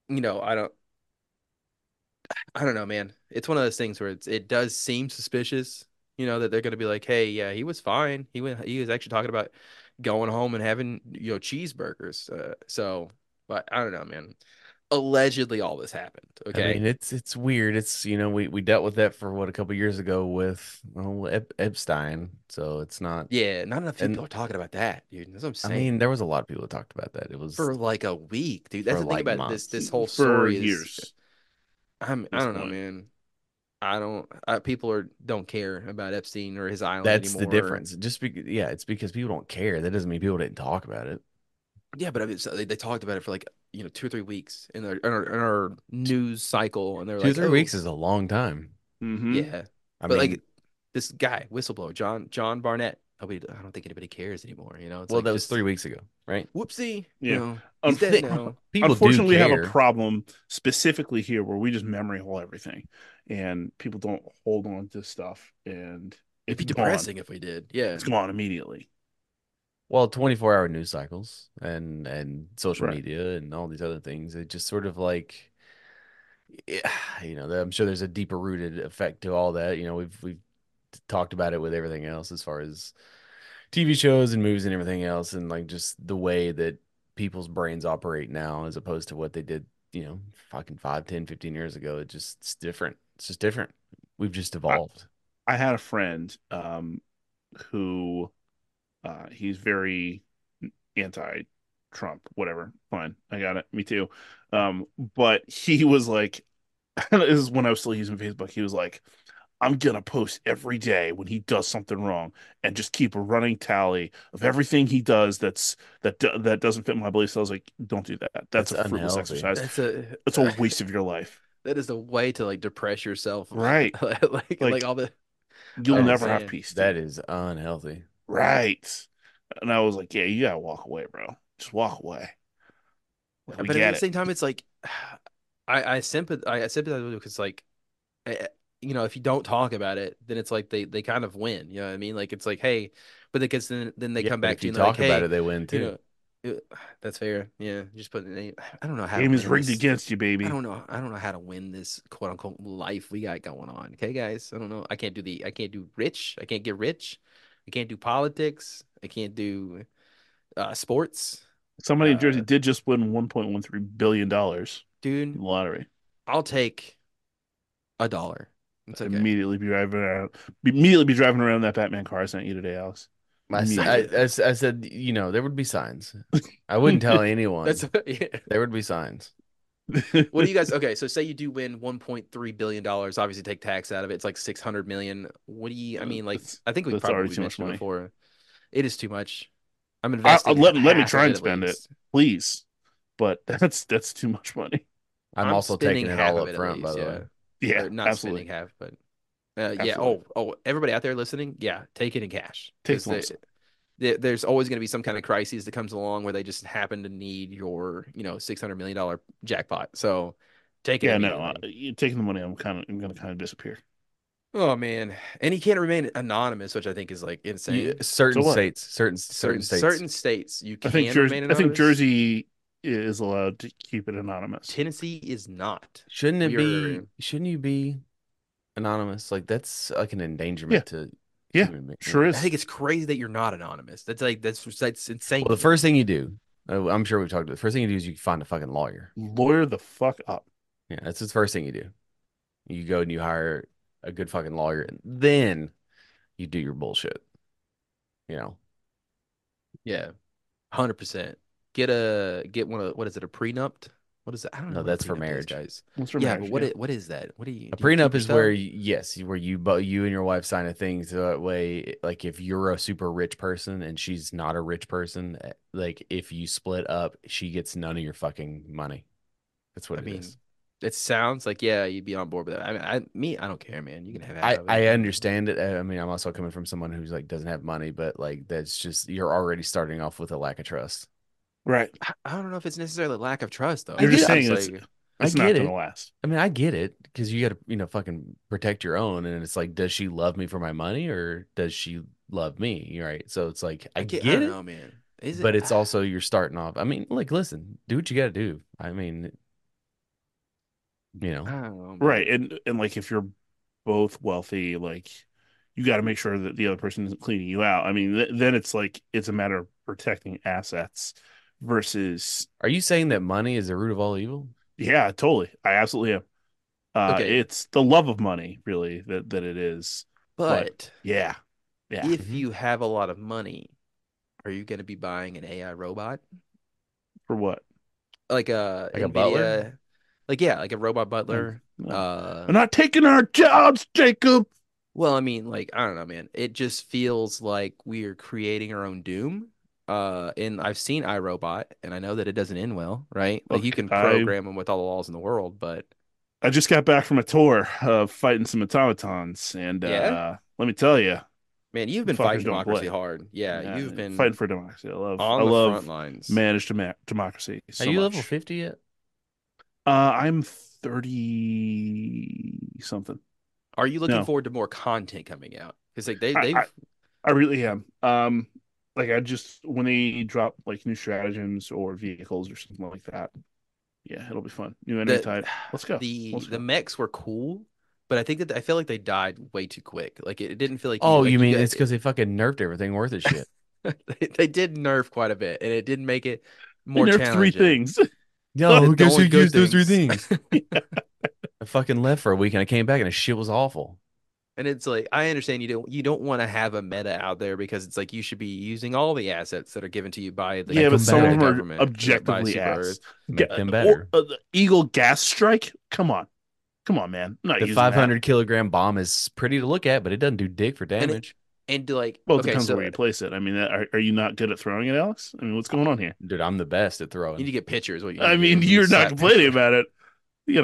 I don't know, man. It's one of those things where it does seem suspicious, that they're gonna be like, hey, yeah, he was fine. He was actually talking about going home and having, cheeseburgers. So, but I don't know, man. Allegedly, all this happened. I Okay. mean, it's weird. It's we dealt with that for what, a couple years ago with Epstein, so it's not. Yeah, not enough And people are talking about that, dude. That's what I'm I saying. mean, there was a lot of people that talked about that. It was For like a week, dude. That's for the thing like about this months. whole for story is years at I this don't know, point. man. I don't people don't care about Epstein or his island That's the anymore. difference. Just because, yeah, it's because people don't care. That doesn't mean people didn't talk about it. Yeah, but I mean, so they talked about it for like 2 or 3 weeks in our news cycle, and they're Two, like, three "Oh, weeks is a long time. Hmm. yeah," I but mean, like this guy, whistleblower John Barnett. I don't think anybody cares anymore. It's well, like that was just 3 weeks ago, right? whoopsie. Yeah. He's dead Unf- They, now. people do Unfortunately, we have a care. problem specifically here where we just memory hole everything, and people don't hold on to stuff, and It'd it's be gone. depressing if we did. Yeah, It's gone immediately. Well, 24-hour news cycles and social Right. media and all these other things, it just sort of like, yeah, I'm sure there's a deeper rooted effect to all that. We've talked about it with everything else as far as TV shows and movies and everything else, and like just the way that people's brains operate now as opposed to what they did, fucking 5, 10, 15 years ago. It's different. It's just different. We've just I, evolved. I had a friend who he's very anti-Trump, whatever. Fine. I got it. Me too. But he was like, this is when I was still using Facebook. He was like, I'm gonna post every day when he does something wrong and just keep a running tally of everything he does that doesn't fit my beliefs. So I was like, don't do that. That's That's a fruitless unhealthy. exercise. that's a It's a waste of your life. That is the way to like depress yourself. Right. Like all the. You'll Oh never have man. peace, That dude. is unhealthy. Right. And I was like, yeah, you gotta walk away, bro. Just walk away. We But at get the it. same time, it's like I sympathize with it because like eh, if you don't talk about it, then it's like they kind of win. You know what I mean? Like it's like, hey, but because then they Yeah, come but back if to you you and they're like, talk about hey, it, they win you too. know, that's fair. Yeah, just put I don't know how to Game is win rigged this. against you, baby. I don't know how to win this quote unquote life we got going on. Okay, guys, I don't know. I can't do rich. I can't get rich. I can't do politics. I can't do sports. Somebody in Jersey Uh, did just win $1.13 billion in dude, the lottery. I'll take $1. It's okay. Immediately be driving around that Batman car I sent you today, Alex. Immediately. I said, there would be signs. I wouldn't tell anyone. That's yeah. There would be signs. What do you guys? Okay, so say you do win $1.3 billion. Obviously, take tax out of it. It's like 600 million. What do you? I mean, like I think we That's already probably too much mentioned it money. before. It is too much. I'm investing Let me half try of and it at spend it, least. please. But that's too much money. I'm I'm also spending taking it half all of up it at front, by least. the Yeah, way. Yeah, or not spending absolutely. half, but yeah. Absolutely. Everybody out there listening, yeah, take it in cash Take because the lump sum. there's always going to be some kind of crisis that comes along where they just happen to need your $600 million jackpot. So take it Yeah, no, immediately. you taking the money, I'm gonna kind of disappear. Oh man, and he can't remain anonymous, which I think is like insane. So what? Certain states. Certain states you I think can remain I think anonymous. Jersey is allowed to keep it anonymous. Tennessee is not. Shouldn't you be anonymous? Like that's like an Yeah, endangerment to yeah, human. sure I is. think it's crazy that you're not anonymous. That's insane Well, the to me. first thing you do, I'm sure we've talked about. The first thing you do is you find a fucking lawyer. Lawyer the fuck up. Yeah, that's the first thing you do. You go and you hire a good fucking lawyer, and then you do your bullshit. You know, Yeah, 100%. Get one of what is it, a prenup? What is it? I don't know no, what a that's for prenup is, marriage. guys. What's for Yeah, marriage? but Yeah. what is that? What A do you keep prenup your is where stuff? yes, where you and your wife sign a thing so that way, like if you're a super rich person and she's not a rich person, like if you split up, she gets none of your fucking money. That's what I it mean, is. it sounds like yeah, you'd be on board with that. I don't care, man. You can have half of it. I understand it. I mean, I'm also coming from someone who's like doesn't have money, but like that's just you're already starting off with a lack of trust. Right. I don't know if it's necessarily lack of trust though. You're just get saying It's like, I it's not get gonna it. last. I mean, I get it because you got to, fucking protect your own. And it's like, does she love me for my money or does she love me? Right. So it's like, I I get don't it, know, man. Is it? but it's also, you're starting off. I mean, like, listen, do what you got to do. I mean, I don't know, man. Right. And like if you're both wealthy, like you got to make sure that the other person isn't cleaning you out. I mean, then it's like it's a matter of protecting assets versus are you saying that money is the root of all evil? yeah, totally. I absolutely am. Okay, It's the love of money, really, that it is. But but yeah, yeah. if you have a lot of money, are you going to be buying an AI robot For what? like a Like a butler? Nvidia, like yeah, like a robot No, butler? no. They're not taking our jobs, Jacob. Well, I mean, like I don't know, man. It just feels like we are creating our own doom. And I've seen iRobot, and I know that it doesn't end well, right? Like you Okay, can program them with all the laws in the world, but I just got back from a tour of fighting some automatons, and yeah, let me tell you, man, you've been fuckers fighting don't democracy play. hard. Yeah, Yeah, you've fighting been for democracy. I on the front love lines. managed democracy Are so you level much. 50 yet? I'm 30 something. Are you looking No, forward to more content coming out? Because like I, I they've I really am. Like I just when they drop like new stratagems or vehicles or something like that, yeah, it'll be fun. New enemy the type. Let's go. Let's the go. mechs were cool, but I think that I feel like they died way too quick. Like it didn't feel like Oh, you you mean got it's because they fucking nerfed everything worth of shit. they did nerf quite a bit, and it didn't make it They more nerfed three challenging. things. Yo, The guess who only good used those three things. things? I fucking left for a week and I came back and the shit was awful. And it's like I understand you don't want to have a meta out there because it's like you should be using all the assets that are given to you by the Yeah, Make but them some of better. them are government, by objectively Super ass. Earth. Make them better. The Eagle gas strike. Come on, man. I'm not The using that. 500-kilogram bomb is pretty to look at, but it doesn't do dick for And damage. to like Well, it okay, depends on so where you place it. I mean, are you not good at throwing it, Alex? I mean, what's going on here? Dude, I'm the best at you need to throwing. get pictures. What you I need to mean, do. You need you're to not slap complaining picture. about it. You know,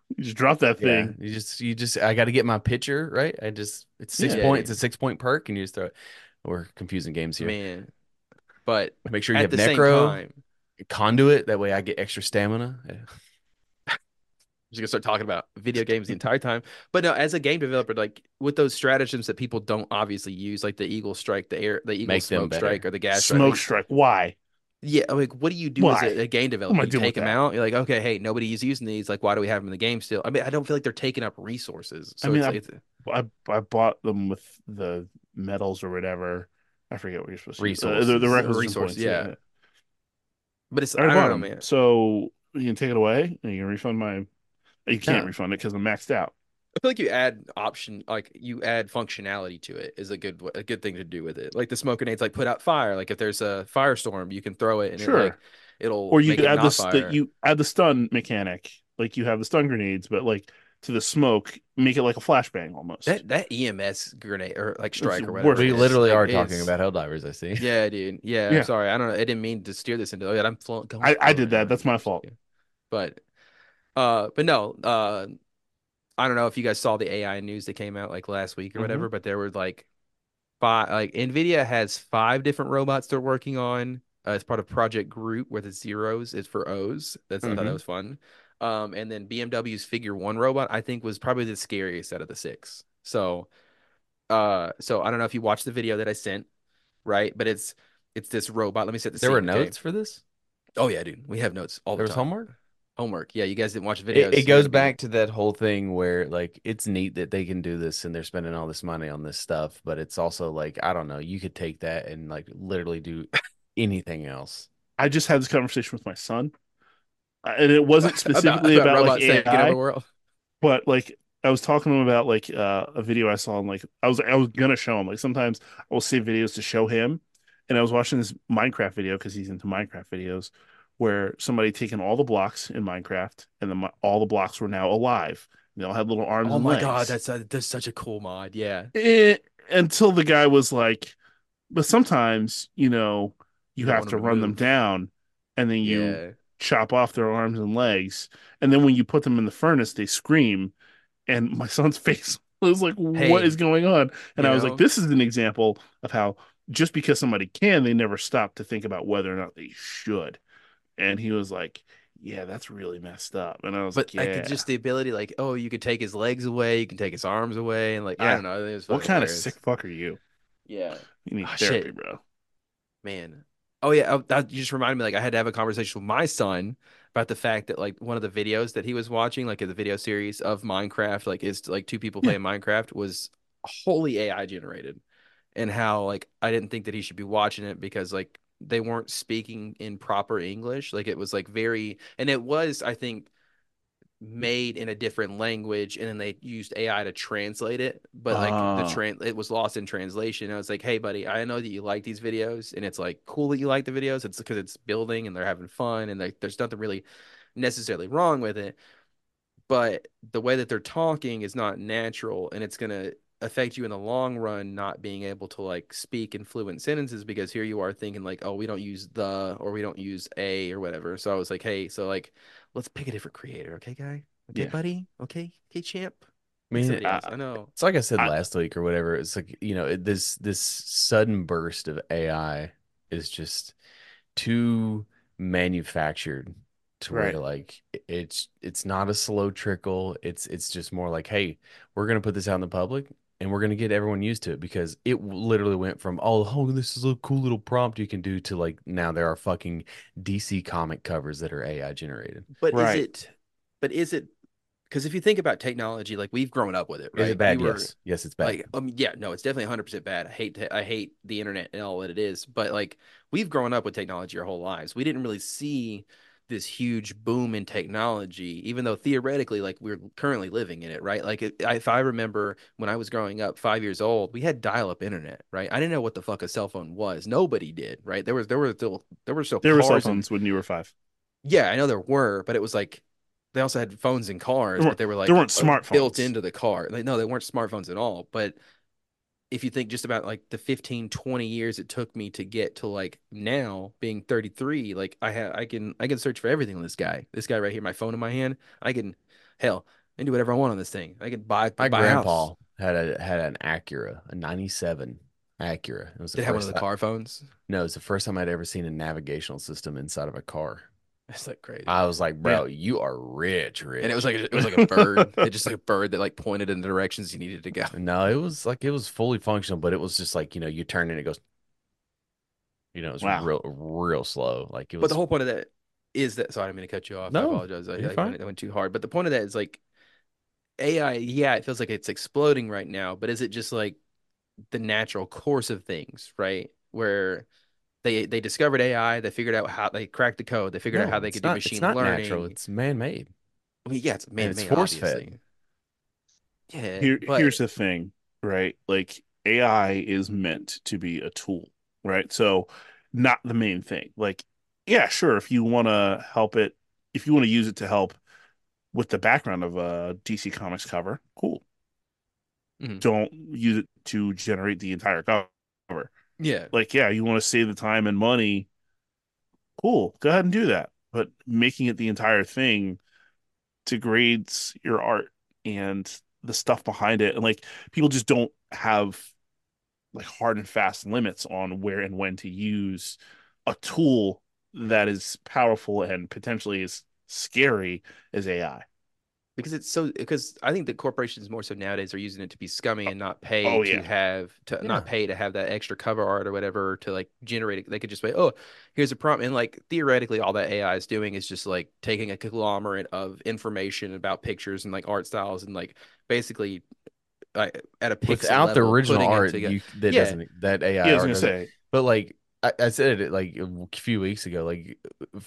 You just drop that Yeah, thing. you just I got to get my pitcher right. It's six Yeah. Yeah, point. It's a dude. 6 point perk, and you just throw it. We're confusing games here. Man. But Make sure you at have the same necro, time, conduit. That way, I get extra stamina. Yeah. just gonna start talking about video games the entire time. But no, as a game developer, like with those stratagems that people don't obviously use, like the Eagle Strike, the Eagle Make them Smoke Strike, better. or the Gas Strike, Smoke like strike. Why? yeah, like what do you do as Why? a game What am developer? I You doing with take them that? out. You're like, okay, hey, nobody's using these. Like, why do we have them in the game still? I mean, I don't feel like they're taking up resources. I So mean, it's like it's I bought them with the medals or whatever. I forget what you're supposed to use. The Resources. a requisition resource, points. Yeah, yeah. yeah. But it's I I already don't bought know, them. man. So you can take it away and you can refund my. You can't No, refund it because I'm maxed out. I feel like you add like you add functionality to it is a good thing to do with it. Like the smoke grenades, like put out fire. Like if there's a firestorm, you can throw it and Sure. it'll Or make you it add not fire. you add the stun mechanic. Like you have the stun grenades, but like to the smoke, make it like a flashbang almost. That EMS grenade or like It's strike or whatever it we worthless. is, literally like are talking it's about Helldivers. I see. yeah, dude. Yeah, I'm Yeah, sorry. I don't know. I didn't mean to steer this into. Oh yeah, going I slow did right now. that. That's my fault. But no. I don't know if you guys saw the AI news that came out like last week or Hmm. whatever, but there were like five. Like Nvidia has five different robots they're working on as part of Project Groot, where the zeros is for O's. I thought that Hmm. was fun. And then BMW's Figure One robot, I think, was probably the scariest out of the six. So I don't know if you watched the video that I sent, right? But it's this robot. Let me set the There were scene, okay? notes for this. Oh yeah, dude, we have notes all the There was time. homework. Homework. Yeah, you guys didn't watch the It videos. You got goes to be. back to that whole thing where like it's neat that they can do this and they're spending all this money on this stuff, but it's also like I don't know, you could take that and like literally do anything else. I just had this conversation with my son, and it wasn't specifically About about like robots taking over the AI, world. but like I was talking to him about like a video I saw, and like I was gonna show him. Like sometimes I will save videos to show him, and I was watching this Minecraft video because he's into Minecraft videos, where somebody taken all the blocks in Minecraft, and all the blocks were now alive. They all had little arms Oh and my God, legs. that's such a cool mod. Yeah. Until the guy was like, but sometimes You you don't have want to them to run them move. down, and then you Yeah. chop off their arms and legs, and then when you put them in the furnace, they scream. And my son's face was like, "What is Hey, going on?" And you I was like, know, "This is an example of how just because somebody can, they never stop to think about whether or not they should." And he was like, "Yeah, that's really messed up." And I was but like, like "Yeah, just the ability, like, oh, you could take his legs away, you can take his arms away, and like I yeah. don't know, I think it's What fucking kind of sick hilarious. fuck are you? Yeah. You need Oh therapy, shit, bro." man. Oh yeah, that you just reminded me. Like I had to have a conversation with my son about the fact that like one of the videos that he was watching, like in the video series of Minecraft, like is like two people Yeah, playing Minecraft, was wholly AI generated, and how like I didn't think that he should be watching it because like they weren't speaking in proper English. Like it was like very, and it was I think made in a different language and then they used AI to translate it, but like uh, it was lost in translation. I was like, "Hey buddy, I know that you like these videos and it's like cool that you like the videos. It's because it's building and they're having fun and like there's nothing really necessarily wrong with it, but the way that they're talking is not natural and it's going to affect you in the long run not being able to like speak in fluent sentences because here you are thinking like, oh, we don't use the or we don't use a or whatever." So I was like, hey, so like let's pick a different creator, okay, guy? Okay, yeah. buddy? Okay, champ? I Pick mean, somebody else. I know. it's like I said I last week or whatever. It's like, this sudden burst of AI is just too manufactured to where right. like it's not a slow trickle. It's just more like, hey, we're gonna put this out in the public and we're gonna get everyone used to it because it literally went from oh this is a cool little prompt you can do to like now there are fucking DC comic covers that are AI generated. But is Right. it but is it because if you think about technology, like we've grown up with it, Is it right? We bad? were Yes. Yes, it's bad. like yeah, no, it's definitely 100% bad. I hate the internet and all that it is, but like we've grown up with technology our whole lives. We didn't really see this huge boom in technology, even though theoretically like we're currently living in it, right? Like if I remember when I was growing up 5 years old, we had dial-up internet, right? I didn't know what the fuck a cell phone was. Nobody did, right? There were still There were cell cars and phones when you were 5. yeah, I know there were, but it was like they also had phones in cars, but they were There like weren't built smartphones. into the car. Like no, they weren't smartphones at all. But if you think just about like the 15, 20 years it took me to get to like now being 33, like I can search for everything on this guy. This guy right here, my phone in my hand. I can hell, can do whatever I want on this thing. I can buy My buy a house. grandpa had an Acura, a '97 Acura. It was the Did it have one of first the time. car phones? No, it's the first time I'd ever seen a navigational system inside of a car. That's like crazy. I was like, Yeah. bro, you are rich, And rich. it was like a bird. It just like a bird that like pointed in the directions you needed to go. No, it was fully functional, but it was just like, you turn and it goes, it was Wow. real slow. Like it But the was whole point of that is that. Sorry, I didn't mean to cut you off. I no, apologize. you're fine. I went too hard. But the point of that is like AI. Yeah, it feels like it's exploding right now. But is it just like the natural course of things, right? Where they discovered AI, they figured out how they cracked the code, they figured out how No, they could do it's machine not natural. learning. It's man-made. I mean, yeah, it's And it's man-made, force fed. obviously. Yeah, Here's but the thing, right? Like AI is meant to be a tool, right? So not the main thing. Like, yeah, sure, if you want to help it, if you want to use it to help with the background of a DC Comics cover, cool. mhm. Don't use it to generate the entire cover. Yeah, Like, yeah, you want to save the time and money, cool. Go ahead and do that. But making it the entire thing degrades your art and the stuff behind it. And like people just don't have like hard and fast limits on where and when to use a tool that is powerful and potentially as scary as AI. because I think that corporations more so nowadays are using it to be scummy and not pay Oh to yeah. have to Yeah. not pay to have that extra cover art or whatever to like generate it. They could just say, oh, here's a prompt, and like theoretically, all that AI is doing is just like taking a conglomerate of information about pictures and like art styles and like basically at a pixel Without the level original putting them art, together. that Yeah, doesn't that Yeah, AI I was art gonna doesn't. say, But like I said it like a few weeks ago, like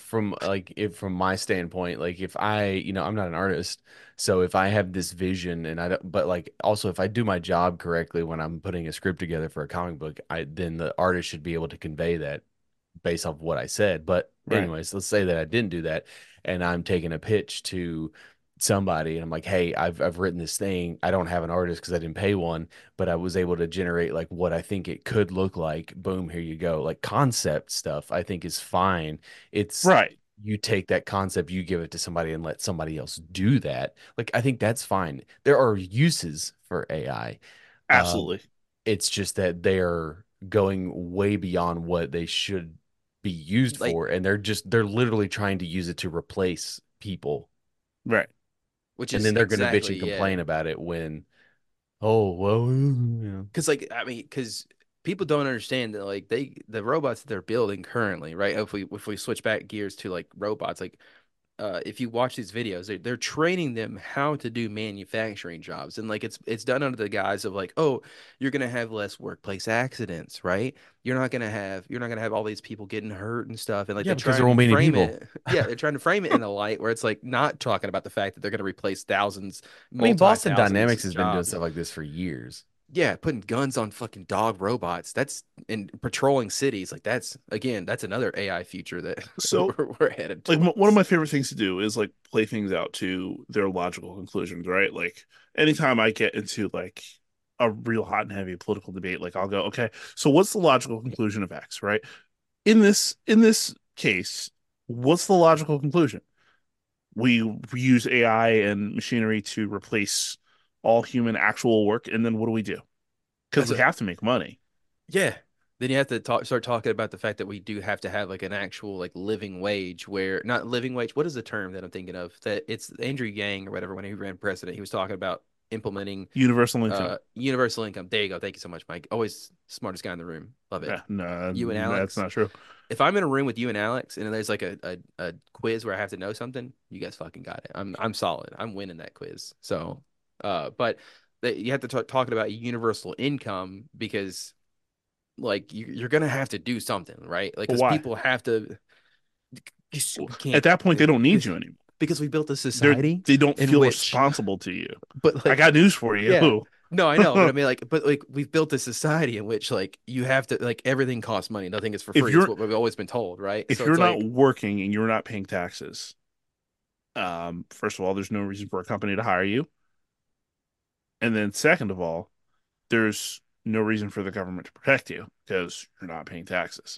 from my standpoint, like if I'm not an artist, so if I have this vision and I don't, but like also if I do my job correctly when I'm putting a script together for a comic book, then the artist should be able to convey that based off what I said. But right. anyways, let's say that I didn't do that and I'm taking a pitch to somebody and I'm like, "Hey, I've written this thing. I don't have an artist because I didn't pay one, but I was able to generate like what I think it could look like. Boom, here you go." Like concept stuff I think is fine. It's Right. you take that concept, you give it to somebody and let somebody else do that. Like I think that's fine. There are uses for AI. Um, Absolutely. it's just that they're going way beyond what they should be used like for, and they're literally trying to use it to replace people, Right. which and is then they're going to bitch exactly and yeah. complain about it when, oh well, yeah. Because like I mean, because people don't understand that like the robots that they're building currently, right? If we switch back gears to like robots, like if you watch these videos, they're training them how to do manufacturing jobs, and like it's done under the guise of like, oh, you're gonna have less workplace accidents, right? You're not gonna have all these people getting hurt and stuff, and like Yeah, they because try there won't and be any frame people. it, yeah, they're trying to frame it in a light where it's like not talking about the fact that they're gonna replace thousands, I mean, multi Boston thousands Dynamics of has been doing jobs. stuff like this for years. Yeah, putting guns on fucking dog robots. That's and patrolling cities. Like that's again, that's another AI future that So we're headed like one of towards. my favorite things to do is like play things out to their logical conclusions, right? Like anytime I get into like a real hot and heavy political debate, like I'll go, okay, so what's the logical conclusion of X, right? In this case, what's the logical conclusion? We use AI and machinery to replace all human actual work, and then what do? Because That's we a have to make money. yeah. Then you have to start talking about the fact that we do have to have like an actual like living wage where not living wage. What is the term that I'm thinking of? That it's Andrew Yang or whatever when he ran president. He was talking about implementing Universal income. universal income. There you go. Thank you so much, Mike. Always smartest guy in the room. Love it. Yeah, no, You and that's Alex. not true. If I'm in a room with you and Alex and there's like a quiz where I have to know something, you guys fucking got it. I'm solid. I'm winning that quiz. So, but you have to talking about universal income because like you're gonna have to do something, right? Like But because why? people have to. We At can't that point, they don't need you anymore. because we built a They're society they don't in feel which, responsible to you. but I like, got news for yeah, you. no, I know, but I mean, like, but like we've built a society in which like you have to like everything costs money, nothing is for if free. It's you're what we've always been told, right? if So you're it's not like, working and you're not paying taxes, first of all, there's no reason for a company to hire you, and then second of all, there's no reason for the government to protect you because you're not paying taxes.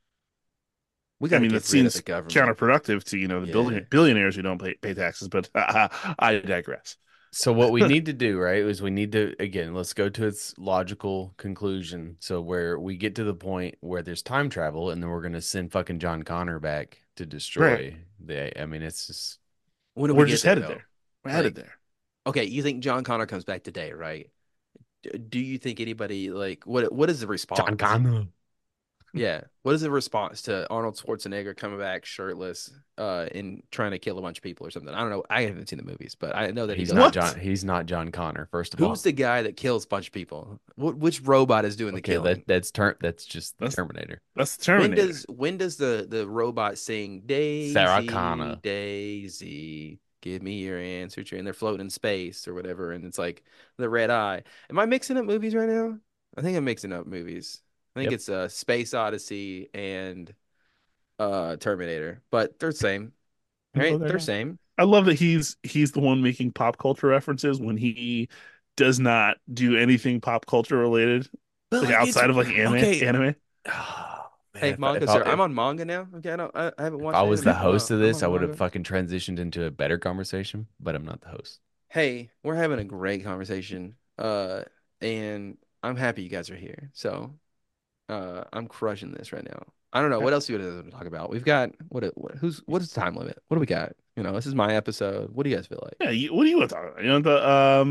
we I got to mean, that get rid of the seems government. counterproductive to the Yeah. billionaires who don't pay taxes, but I digress. So what we need to do, right, is we need to, again, let's go to its logical conclusion. So where we get to the point where there's time travel, and then we're gonna send fucking John Connor back to Right. destroy the. I mean, it's just When do we We're get just there headed though? there. We're headed Like, there. okay, you think John Connor comes back today, right? Do you think anybody like what is the response? John Connor. Yeah. What is the response to Arnold Schwarzenegger coming back shirtless and trying to kill a bunch of people or something? I don't know. I haven't seen the movies, but I know that he He's does. not What? John. He's not John Connor. First of all, Who's the guy that kills a bunch of people? Which robot is doing the okay, killing? that's just the That's- Terminator. That's the Terminator. When does the robot sing Sarah Daisy, Connor. Daisy, give me your answer, and they're floating in space or whatever, and it's like the red eye. Am I mixing up movies right now? I think I'm mixing up movies. I think Yep. it's Space Odyssey and Terminator, but they're the same, right? Oh, they're They're not. same. I love that he's the one making pop culture references when he does not do anything pop culture related, But like like outside of like okay. anime. Oh, man, Hey, manga, if sir. I'm on manga now. Okay, I haven't watched I was the anime. host of I'm this, on I would have manga. fucking transitioned into a better conversation, but I'm not the host. Hey, we're having a great conversation. And I'm happy you guys are here. So, I'm crushing this right now. I don't know what else you want to talk about. We've got what is the time limit? What do we got? You know, this is my episode. What do you guys feel like? Yeah, what do you want to talk about? You know the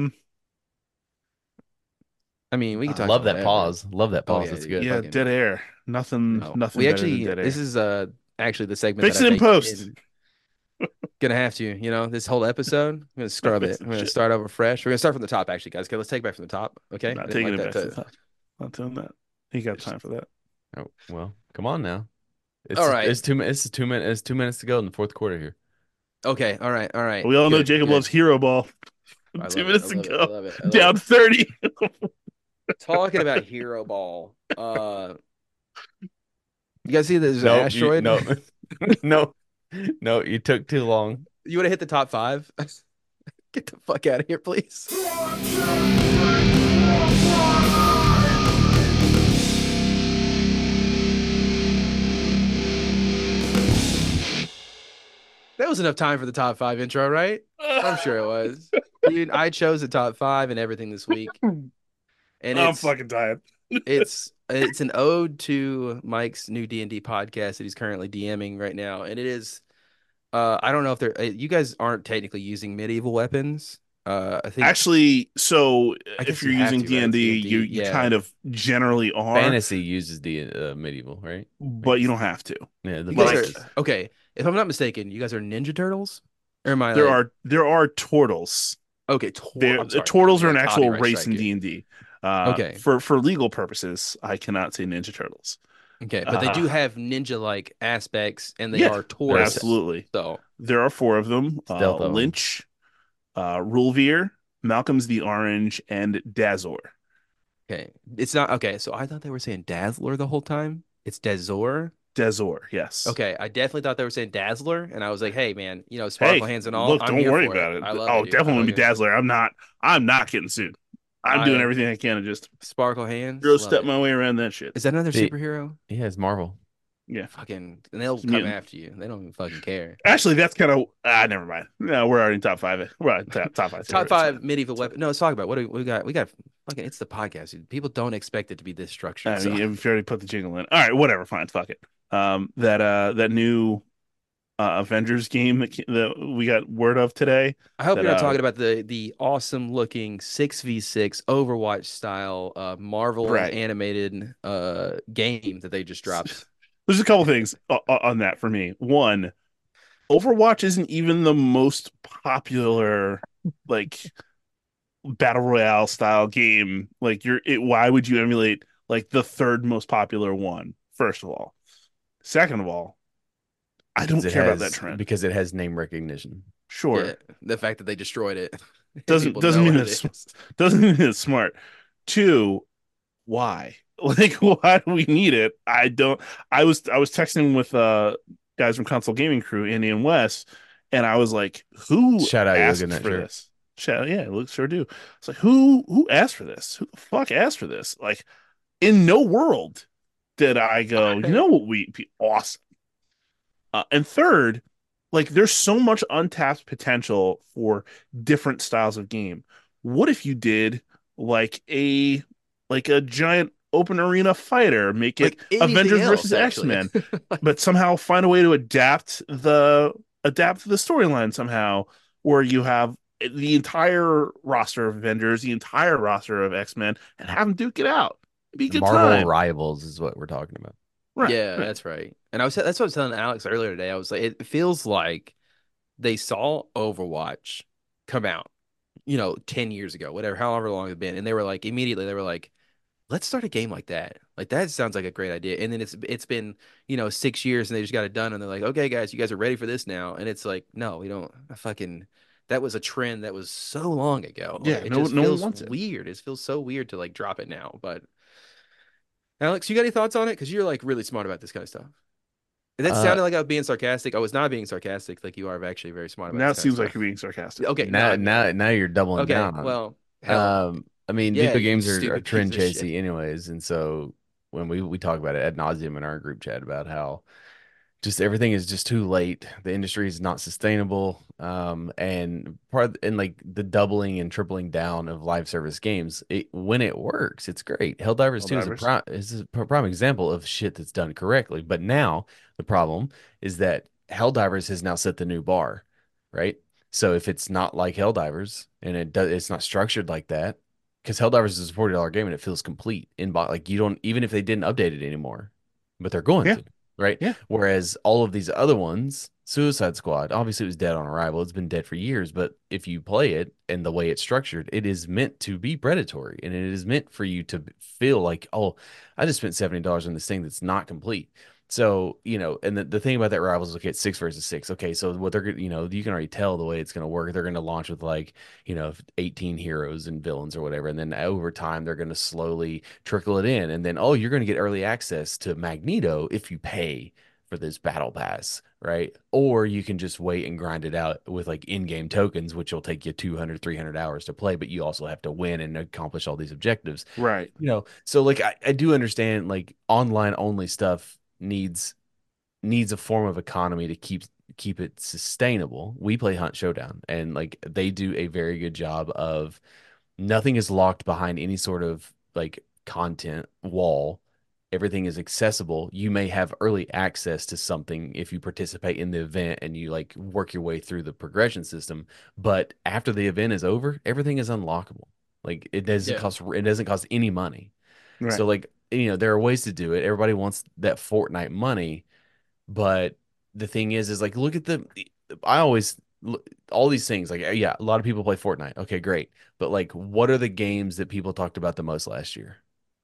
I mean, we can talk Love about that whatever. pause. Love that Oh pause. yeah, That's dude, good. yeah, fucking dead air. Nothing no. nothing We better than actually dead air. this is actually the segment Fix that I it in baked post. in. Gonna have to, you know, this whole episode. I'm gonna scrub Fix it. the I'm gonna shit. start over fresh. We're gonna start from the top, actually, guys. Okay, let's take it back from the top. Okay, I Not didn't taking like it that back to the to. top. Not doing that. He got time for that. Oh, well, come on now. All right. It's 2 minutes. It's 2 minutes. It's 2 minutes to go in the fourth quarter here. Okay. All right. All right. We all know Good, Jacob good. loves Hero Ball. I 2 minutes love it. ago, I love it. I love down it. 30. Talking about Hero Ball. You guys see there's an No, asteroid? no, no, no. You took too long. You want to hit the top 5? Get the fuck out of here, please. That was enough time for the top 5 intro, right? I'm sure it was. Dude, I chose the top 5 and everything this week. And I'm fucking tired. it's an ode to Mike's new D&D podcast that he's currently DMing right now, and it is I don't know if they're you guys aren't technically using medieval weapons. I think Actually, so I if guess you're you have using to, right? It's D&D, D&D, you yeah. kind of generally are, Fantasy uses the medieval, right? but you don't have to. Yeah, the You guys Vikings. are okay. If I'm not mistaken, you guys are Ninja Turtles, or am I There like are turtles. okay? The I'm sorry. turtles are an Yeah, actual copyright race strike, in dude. D&D. Okay. For legal purposes, I cannot say Ninja Turtles. Okay, but they do have ninja-like aspects, and they are Taurus. absolutely. So There are 4 of them: Stealth of 'em. Lynch, Rulveer, Malcolm's the Orange, and Dazor. okay, it's not okay. So I thought they were saying Dazzler the whole time. It's Dazor. Dazor, yes. Okay, I definitely thought they were saying Dazzler, and I was like, "Hey, man, you know, sparkle hands and all." Look, I'm don't here worry for about it. I love Oh, it, dude. definitely I want to be fucking- Dazzler. I'm not getting sued. I'm doing everything I can to just Sparkle hands. real love step it. my way around that shit. Is that another See- superhero? Yeah, it's Marvel. Yeah. Fucking, and they'll It's come mutant. after you. They don't even fucking care. Actually, that's kind of never mind. No, we're already in top 5. We're on top 5. Top 5 medieval weapon. No, let's talk about what do we got. We got fucking. It's the podcast, dude. People don't expect it to be this structured. I So. mean, you've already put the jingle in. All right, whatever. Fine, fuck it. That new Avengers game that we got word of today. I hope that, you're not talking about the awesome looking 6v6 Overwatch style Marvel Right. animated game that they just dropped. There's a couple things on that for me. One, Overwatch isn't even the most popular like battle royale style game. Like why would you emulate like the 3rd most popular one? First of all, second of all, I don't care about that trend. Because it has name recognition. Sure, Yeah, the fact that they destroyed it doesn't People know mean what it it's is. doesn't mean it's smart. 2, why? Like, why do we need it? I don't. I was texting with guys from Console Gaming Crew, Andy and Wes, and I was like, "Who Shout out, you asked looking at for shirt. this?" Shout, yeah, look, sure do. It's like, who asked for this? Who the fuck asked for this? Like, in no world did I go. You know what? We'd be awesome. And third, like there's so much untapped potential for different styles of game. What if you did like a giant open arena fighter, make it Like anything Avengers else, versus actually. X-Men, Like, but somehow find a way to adapt the storyline somehow, where you have the entire roster of Avengers, the entire roster of X-Men, and have them duke it out. It'd be a good Marvel time. Rivals is what we're talking about. Right, yeah, right. that's right. And that's what I was telling Alex earlier today. I was like, it feels like they saw Overwatch come out, 10 years ago, whatever, however long it's been, and they were like, immediately, they were like, let's start a game like that. Like that sounds like a great idea. And then it's been, 6 years and they just got it done and they're like, okay, guys, you guys are ready for this now. And it's like, no, we don't fucking that was a trend that was so long ago. Like Yeah, it no, just no one feels wants it. weird. It feels so weird to like drop it now. But Alex, you got any thoughts on it? Because you're like really smart about this kind of stuff. And that Uh, sounded like I was being sarcastic. I was not being sarcastic. Like you are actually very smart about Now this it kind of seems like stuff. you're being sarcastic. Okay, no, now, now you're doubling okay. down on it. Well, hell, I mean, yeah, video you games are stupid piece trend of shit. chasing anyways, and so when we talk about it ad nauseum in our group chat about how just everything is just too late. The industry is not sustainable. And like the doubling and tripling down of live service games, when it works, it's great. Helldivers 2 is Helldivers. a prime example of shit that's done correctly. But now the problem is that Helldivers has now set the new bar, right? So if it's not like Helldivers and it's not structured like that, because Helldivers is a $40 game and it feels complete like you don't even if they didn't update it anymore, but they're going Yeah, to, right? yeah, Whereas all of these other ones, Suicide Squad, obviously it was dead on arrival. It's been dead for years, but if you play it and the way it's structured, it is meant to be predatory and it is meant for you to feel like, oh, I just spent $70 on this thing that's not complete. So, and the thing about that Rivals is okay, it's 6 versus 6. Okay, so what they're you can already tell the way it's going to work. They're going to launch with like, 18 heroes and villains or whatever. And then over time, they're going to slowly trickle it in. And then, oh, you're going to get early access to Magneto if you pay for this battle pass, right? Or you can just wait and grind it out with like in-game tokens, which will take you 200, 300 hours to play, but you also have to win and accomplish all these objectives. right. So like I do understand like online only stuff needs a form of economy to keep it sustainable. We play Hunt Showdown and like they do a very good job of nothing is locked behind any sort of like content wall. Everything is accessible. You may have early access to something if you participate in the event and you like work your way through the progression system, but after the event is over, everything is unlockable. Like Yeah. it doesn't cost any money. Right. So like, there are ways to do it. Everybody wants that Fortnite money, but the thing is like look at I always all these things like yeah, a lot of people play Fortnite. Okay, great. But like what are the games that people talked about the most last year?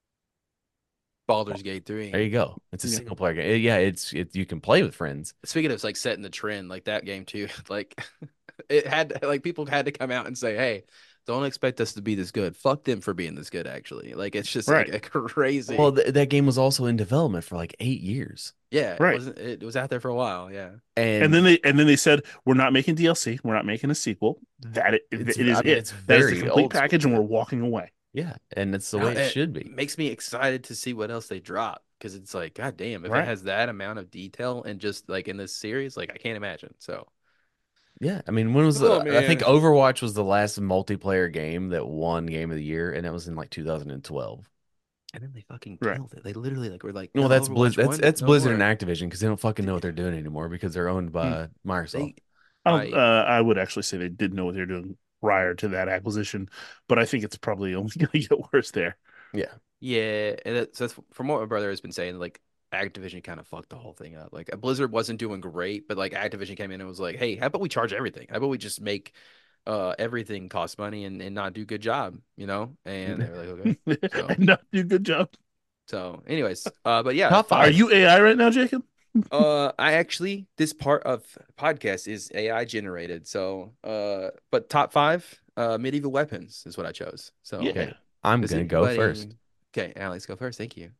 Baldur's Gate There 3. you go. It's a Yeah. single player game. Yeah, it's you can play with friends. Speaking of like setting the trend, like that game too, like it had like people had to come out and say, "Hey, don't expect us to be this good. Fuck them for being this good." Actually, like it's just like Right. a crazy. Well, that game was also in development for like 8 years. Yeah, it Right. wasn't. It was out there for a while. Yeah, And And then they said we're not making DLC, we're not making a sequel. it's It is I mean it. it's That is the very complete old school. package, and we're walking away. Yeah, and it's the now way it it should be. makes me excited to see what else they drop because it's like, god damn, if it Right. has that amount of detail and just like in this series, like I can't imagine. So, Yeah, I mean, when was oh I think man, Overwatch was the last multiplayer game that won Game of the Year, and that was in like 2012. and then they fucking Right. killed it. They literally like were like, Well, no, that's Blizz. Overwatch one, That's no Blizzard and more. Activision because they don't fucking know what they're doing anymore because they're owned Hmm. by Microsoft. They, I I would actually say they did know what they're doing prior to that acquisition, but I think it's probably only going to get worse there. Yeah, Yeah, and that's from what my brother has been saying. Like Activision kind of fucked the whole thing up. Like Blizzard wasn't doing great, but like Activision came in and was like, "Hey, how about we charge everything? How about we just make everything cost money and not do a good job, you know?" And they were like, "Okay." So And not do a good job. anyways, but yeah, Top Are five. you AI right now, Jacob? I actually this part of podcast is AI generated. So but top five medieval weapons is what I chose. So Yeah. Okay, I'm does gonna go anybody first. Okay, Alex, go first. Thank you.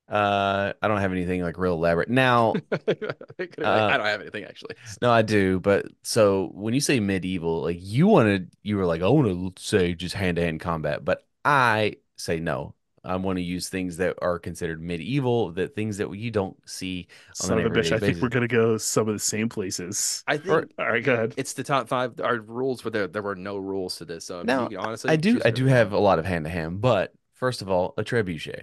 I don't have anything like real elaborate now. I don't have anything actually. No, I do, but so when you say medieval, like you were like, I want to say just hand-to-hand combat, but I say no. I want to use things that are considered medieval, that things that you don't see on Son an of a bitch, everyday I think basis. we're gonna go some of the same places. I think All right, go ahead. it's the top 5. Our rules were there were no rules to this, so I mean, you Now, can I honestly do choose I whatever do you have want. a lot of hand to hand, but first of all, a trebuchet.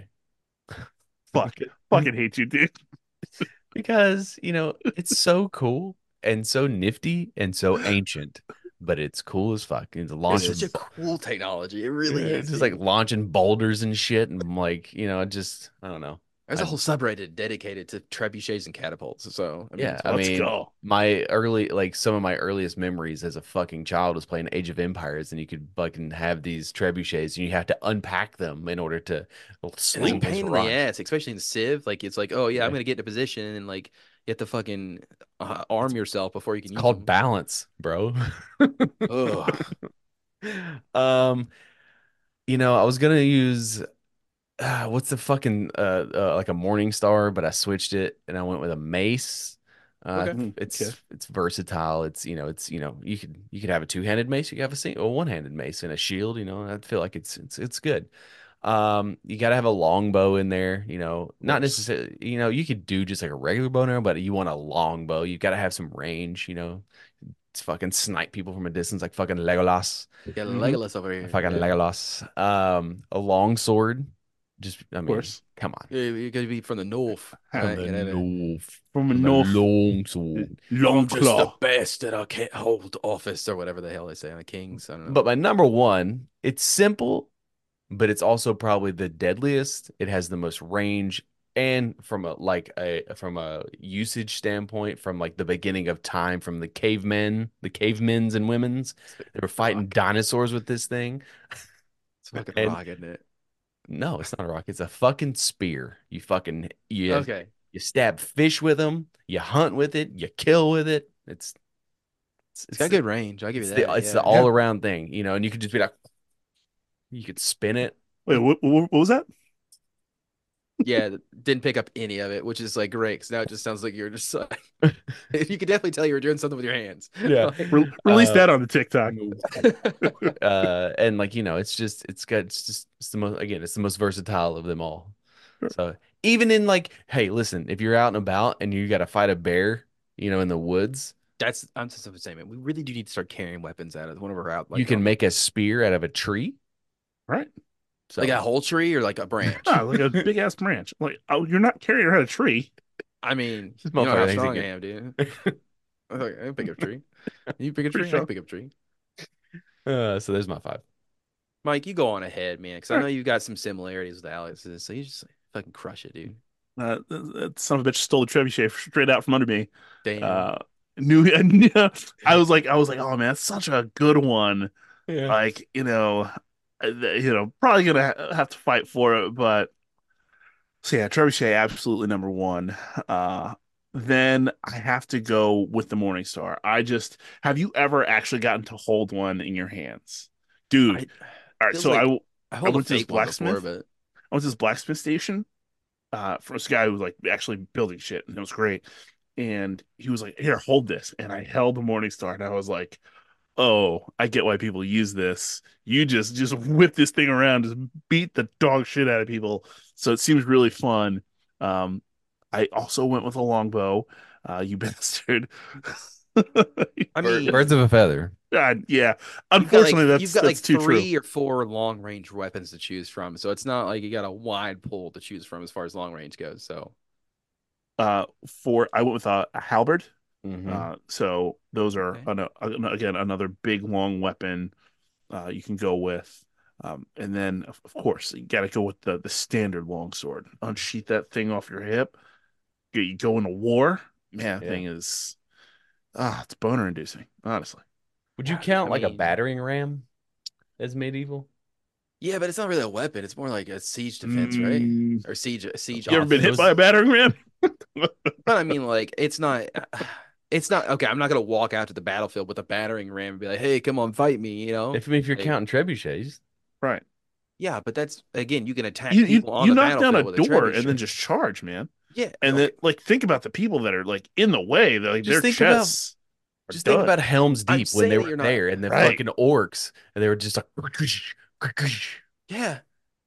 Fucking hate you, dude. Because, it's so cool and so nifty and so ancient, but it's cool as fuck. It's It's launching, such a cool technology. It really is, just like dude. launching boulders and shit, and like, just I don't know. There's a I whole subreddit dedicated to trebuchets and catapults. So I mean, Yeah, it's I Let's awesome. mean, go. some of my earliest memories as a fucking child was playing Age of Empires, and you could fucking have these trebuchets, and you have to unpack them in order to And it's a sling this pain in the rock. ass, especially in Civ. Like it's like, oh yeah, I'm Yeah, gonna get in a position and like you have to fucking arm yourself before you it's can use called them. balance, bro. Ugh. Um, I was gonna use what's the fucking like a Morning Star, but I switched it and I went with a mace. Okay. Okay. It's versatile. You could have a two-handed mace, you could have a one-handed mace and a shield. I feel like it's good. You got to have a longbow in there. Of Not course. necessarily. You could do just like a regular bow and arrow, but you want a longbow. You got to have some range. It's fucking snipe people from a distance like fucking Legolas. Got Hmm. Legolas over here. Fucking Yeah. Legolas. A long sword. I Of mean, course. come on. Yeah, you're gonna be from the north, From right? the You know, north. From a From a north long sword. long I'm just the claw. best that I can't hold office or whatever the hell they say on the Kings. I don't know. But my number one, it's simple, but it's also probably the deadliest. It has the most range, and from a usage standpoint, from like the beginning of time, from the cavemen's and women's, they were The fighting Rock. dinosaurs with this thing. It's fucking And rock, isn't it? no, it's not a rock. It's a fucking spear. You Okay. you stab fish with them. You hunt with it. You kill with it. It's It's it's got good range. I'll give you it's the that. it's the Yeah. all around thing, and you could just be like, you could spin it. Wait, what was that? Yeah. Didn't pick up any of it, which is like great. Cause now it just sounds like you're just like, you could definitely tell you were doing something with your hands. Yeah. Like, Release Uh, that on the TikTok. and like it's the most, again, it's the most versatile of them all. Sure. So even in like, hey, listen, if you're out and about and you got to fight a bear, in the woods, I'm just saying, man, we really do need to start carrying weapons out of whenever we're out, you like can make a spear out of a tree. Right. So like a whole tree or like a branch. Ah, like a big ass branch. Like, oh, you're not carrying around a tree. I mean, this you know how motherfucker thinks he strong I can. am, dude. I can pick up a tree. You pick a Pretty tree, I can strong. pick up a tree. So there's my five. Mike, you go on ahead, man, because I All know right. you've got some similarities with Alex. So you just fucking crush it, dude. That son of a bitch stole the trebuchet straight out from under me. Damn. Uh, I was like, oh man, that's such a good one. Yeah. Like, probably gonna have to fight for it, but so yeah, trebuchet absolutely number one. Uh, then I have to go with the Morning Star. Have you ever actually gotten to hold one in your hands, dude? I All right, feels so like I I held a went to this fake one before, blacksmith. but I went to this blacksmith station for this guy who was like actually building shit, and it was great. And he was like, "Here, hold this," and I held the Morning Star, and I was like, "Oh, I get why people use this. You just whip this thing around, just beat the dog shit out of people." So it seems really fun. Um, I also went with a longbow. You bastard. I Birds mean, of a feather. God, yeah. Unfortunately, you've got like that's too true. 3 or 4 long range weapons to choose from, so it's not like you got a wide pool to choose from as far as long range goes. So I went with a halberd. Mm-hmm. So those are okay. again another big long weapon you can go with. And then of course you got to go with the standard longsword. Unsheath that thing off your hip. You go into war. Man, that Yeah. thing is it's boner inducing, honestly. Would you count I like a mean, battering ram as medieval? yeah, but it's not really a weapon. It's more like a siege defense, right? Mm, Or siege you ever been hit offense. by a battering ram? But I mean, like, it's not. It's not okay. I'm not gonna walk out to the battlefield with a battering ram and be like, "Hey, come on, fight me," you know? If you're Like, counting trebuchets, Right. yeah, but that's again, you can attack You, you people on you the knock down a battlefield with a door and then trebuchet. just charge, man. Yeah, And then like, like think about the people that are like in the way. They're, like just their think about chests are just think done. about Helm's I'm Deep when saying they that were you're not. there and the Right. fucking orcs and they were just like Yeah,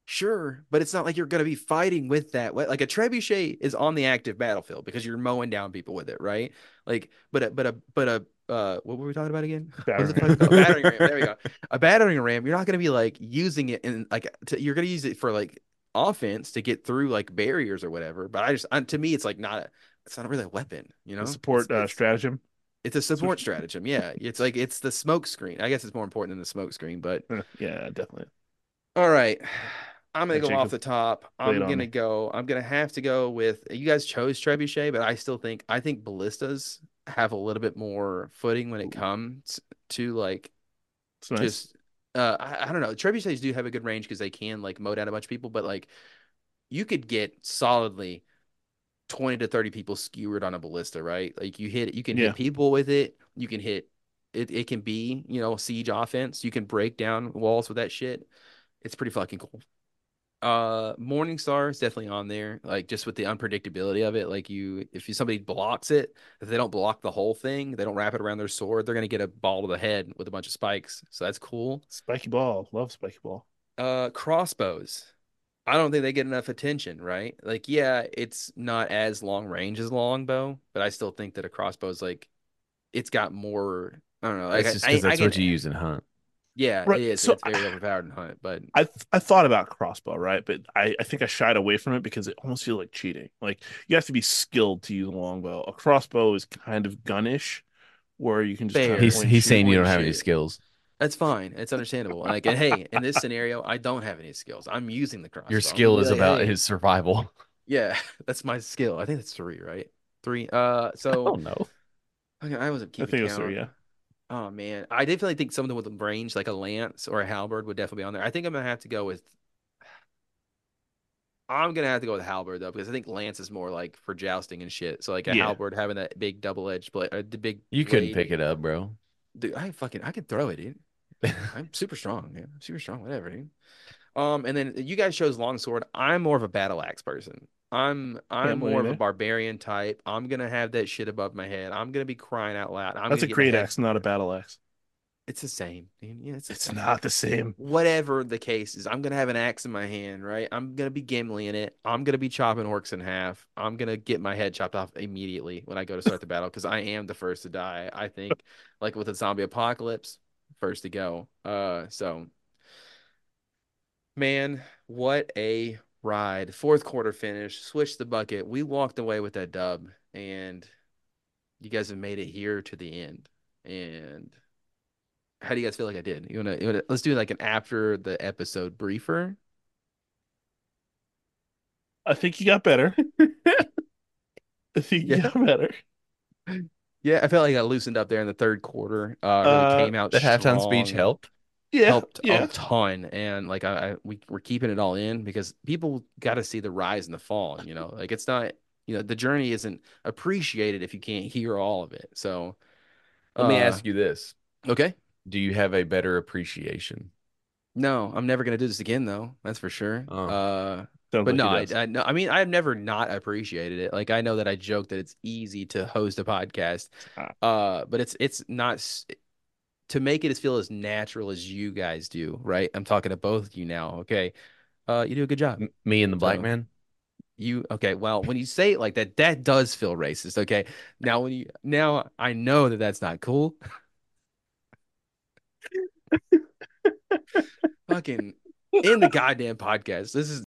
Sure, but it's not like you're going to be fighting with that. Like a trebuchet is on the active battlefield because you're mowing down people with it, right? Like, what were we talking about again? What is it Battering. fucking called? A battering ram. There we go. A battering ram. You're not going to be like using it in like you're going to use it for like offense to get through like barriers or whatever. But to me, it's like it's not really a weapon, you The know? support stratagem. It's a support stratagem. Yeah, it's like it's the smoke screen. I guess it's more important than the smoke screen, but Yeah, definitely. all right. I'm gonna go off Jacob, the top. lay it on me. I'm gonna have to go with you guys chose trebuchet, but I think ballistas have a little bit more footing when it comes to like It's nice. just I don't know. Trebuchets do have a good range because they can like mow down a bunch of people, but like you could get solidly 20 to 30 people skewered on a ballista, right? Like you can Yeah. hit people with it. You can hit it can be, siege offense. You can break down walls with that shit. It's pretty fucking cool. Morningstar is definitely on there, like just with the unpredictability of it. Like if somebody blocks it, if they don't block the whole thing, they don't wrap it around their sword, they're gonna get a ball to the head with a bunch of spikes. So that's cool. Spiky ball. Love spiky ball. Crossbows. I don't think they get enough attention, right? Like, yeah, it's not as long range as a longbow, but I still think that a crossbow is like it's got more. I don't know. Like That's just because I that's what can, you use in hunt. yeah, Right. it is. So It's very overpowered in hunt, but I thought about crossbow, right? But I think I shied away from it because it almost feels like cheating. Like you have to be skilled to use a longbow. A crossbow is kind of gunnish, where you can just kind of fair. point and He's shoot. saying you Point don't and have any shoot. skills. That's fine. It's understandable. Like, and hey, in this scenario, I don't have any skills. I'm using the crossbow. Your I'm gonna skill be is like, about hey, his survival. yeah, that's my skill. I think that's three, right? Three. Oh So no. okay, I wasn't I keeping think it was three, count. yeah. Oh man, I definitely think something with range, like a lance or a halberd, would definitely be on there. I think I'm gonna have to go with. I'm gonna have to go with halberd though, because I think lance is more like for jousting and shit. So like a Yeah. halberd having that big double-edged blade, the big You couldn't blade. pick it up, bro. Dude, I can throw it, dude. I'm super strong, man. I'm super strong, whatever, dude. And then you guys chose longsword. I'm more of a battle axe person. I'm Can't more blame of a you. barbarian type. I'm gonna have that shit above my head. I'm gonna be crying out loud. I'm That's gonna a get my great head. axe, not a battle axe. It's the same, dude. Yeah, it's the It's same. not the same. Whatever the case is, I'm gonna have an axe in my hand, right? I'm gonna be Gimli in it. I'm gonna be chopping orcs in half. I'm gonna get my head chopped off immediately when I go to start the battle because I am the first to die. I think, like with a zombie apocalypse, first to go. So man, what a ride! Fourth quarter finish, switched the bucket. We walked away with that dub, and you guys have made it here to the end. And how do you guys feel like I did? You wanna let's do like an after the episode briefer. I think you got better. I think you Yeah. got better. Yeah, I felt like I loosened up there in the third quarter. Really Uh, came out The halftime speech strong, helped. yeah, helped a yeah. ton, and like we're keeping it all in because people got to see the rise and the fall. Like it's not, the journey isn't appreciated if you can't hear all of it. So, Let me uh, ask you this. okay, Do you have a better appreciation? no, I'm never gonna do this again though. That's for sure. Oh, Sounds But like no, he does. no, I mean, I've never not appreciated it. Like I know that I joke that it's easy to host a podcast, Ah, but it's not to make it feel as natural as you guys do, right? I'm talking to both of you now. Okay. You do a good job. me and the black So man? okay. Well, when you say it like that, that does feel racist. Okay. Now I know that that's not cool. Fucking in the goddamn podcast. This is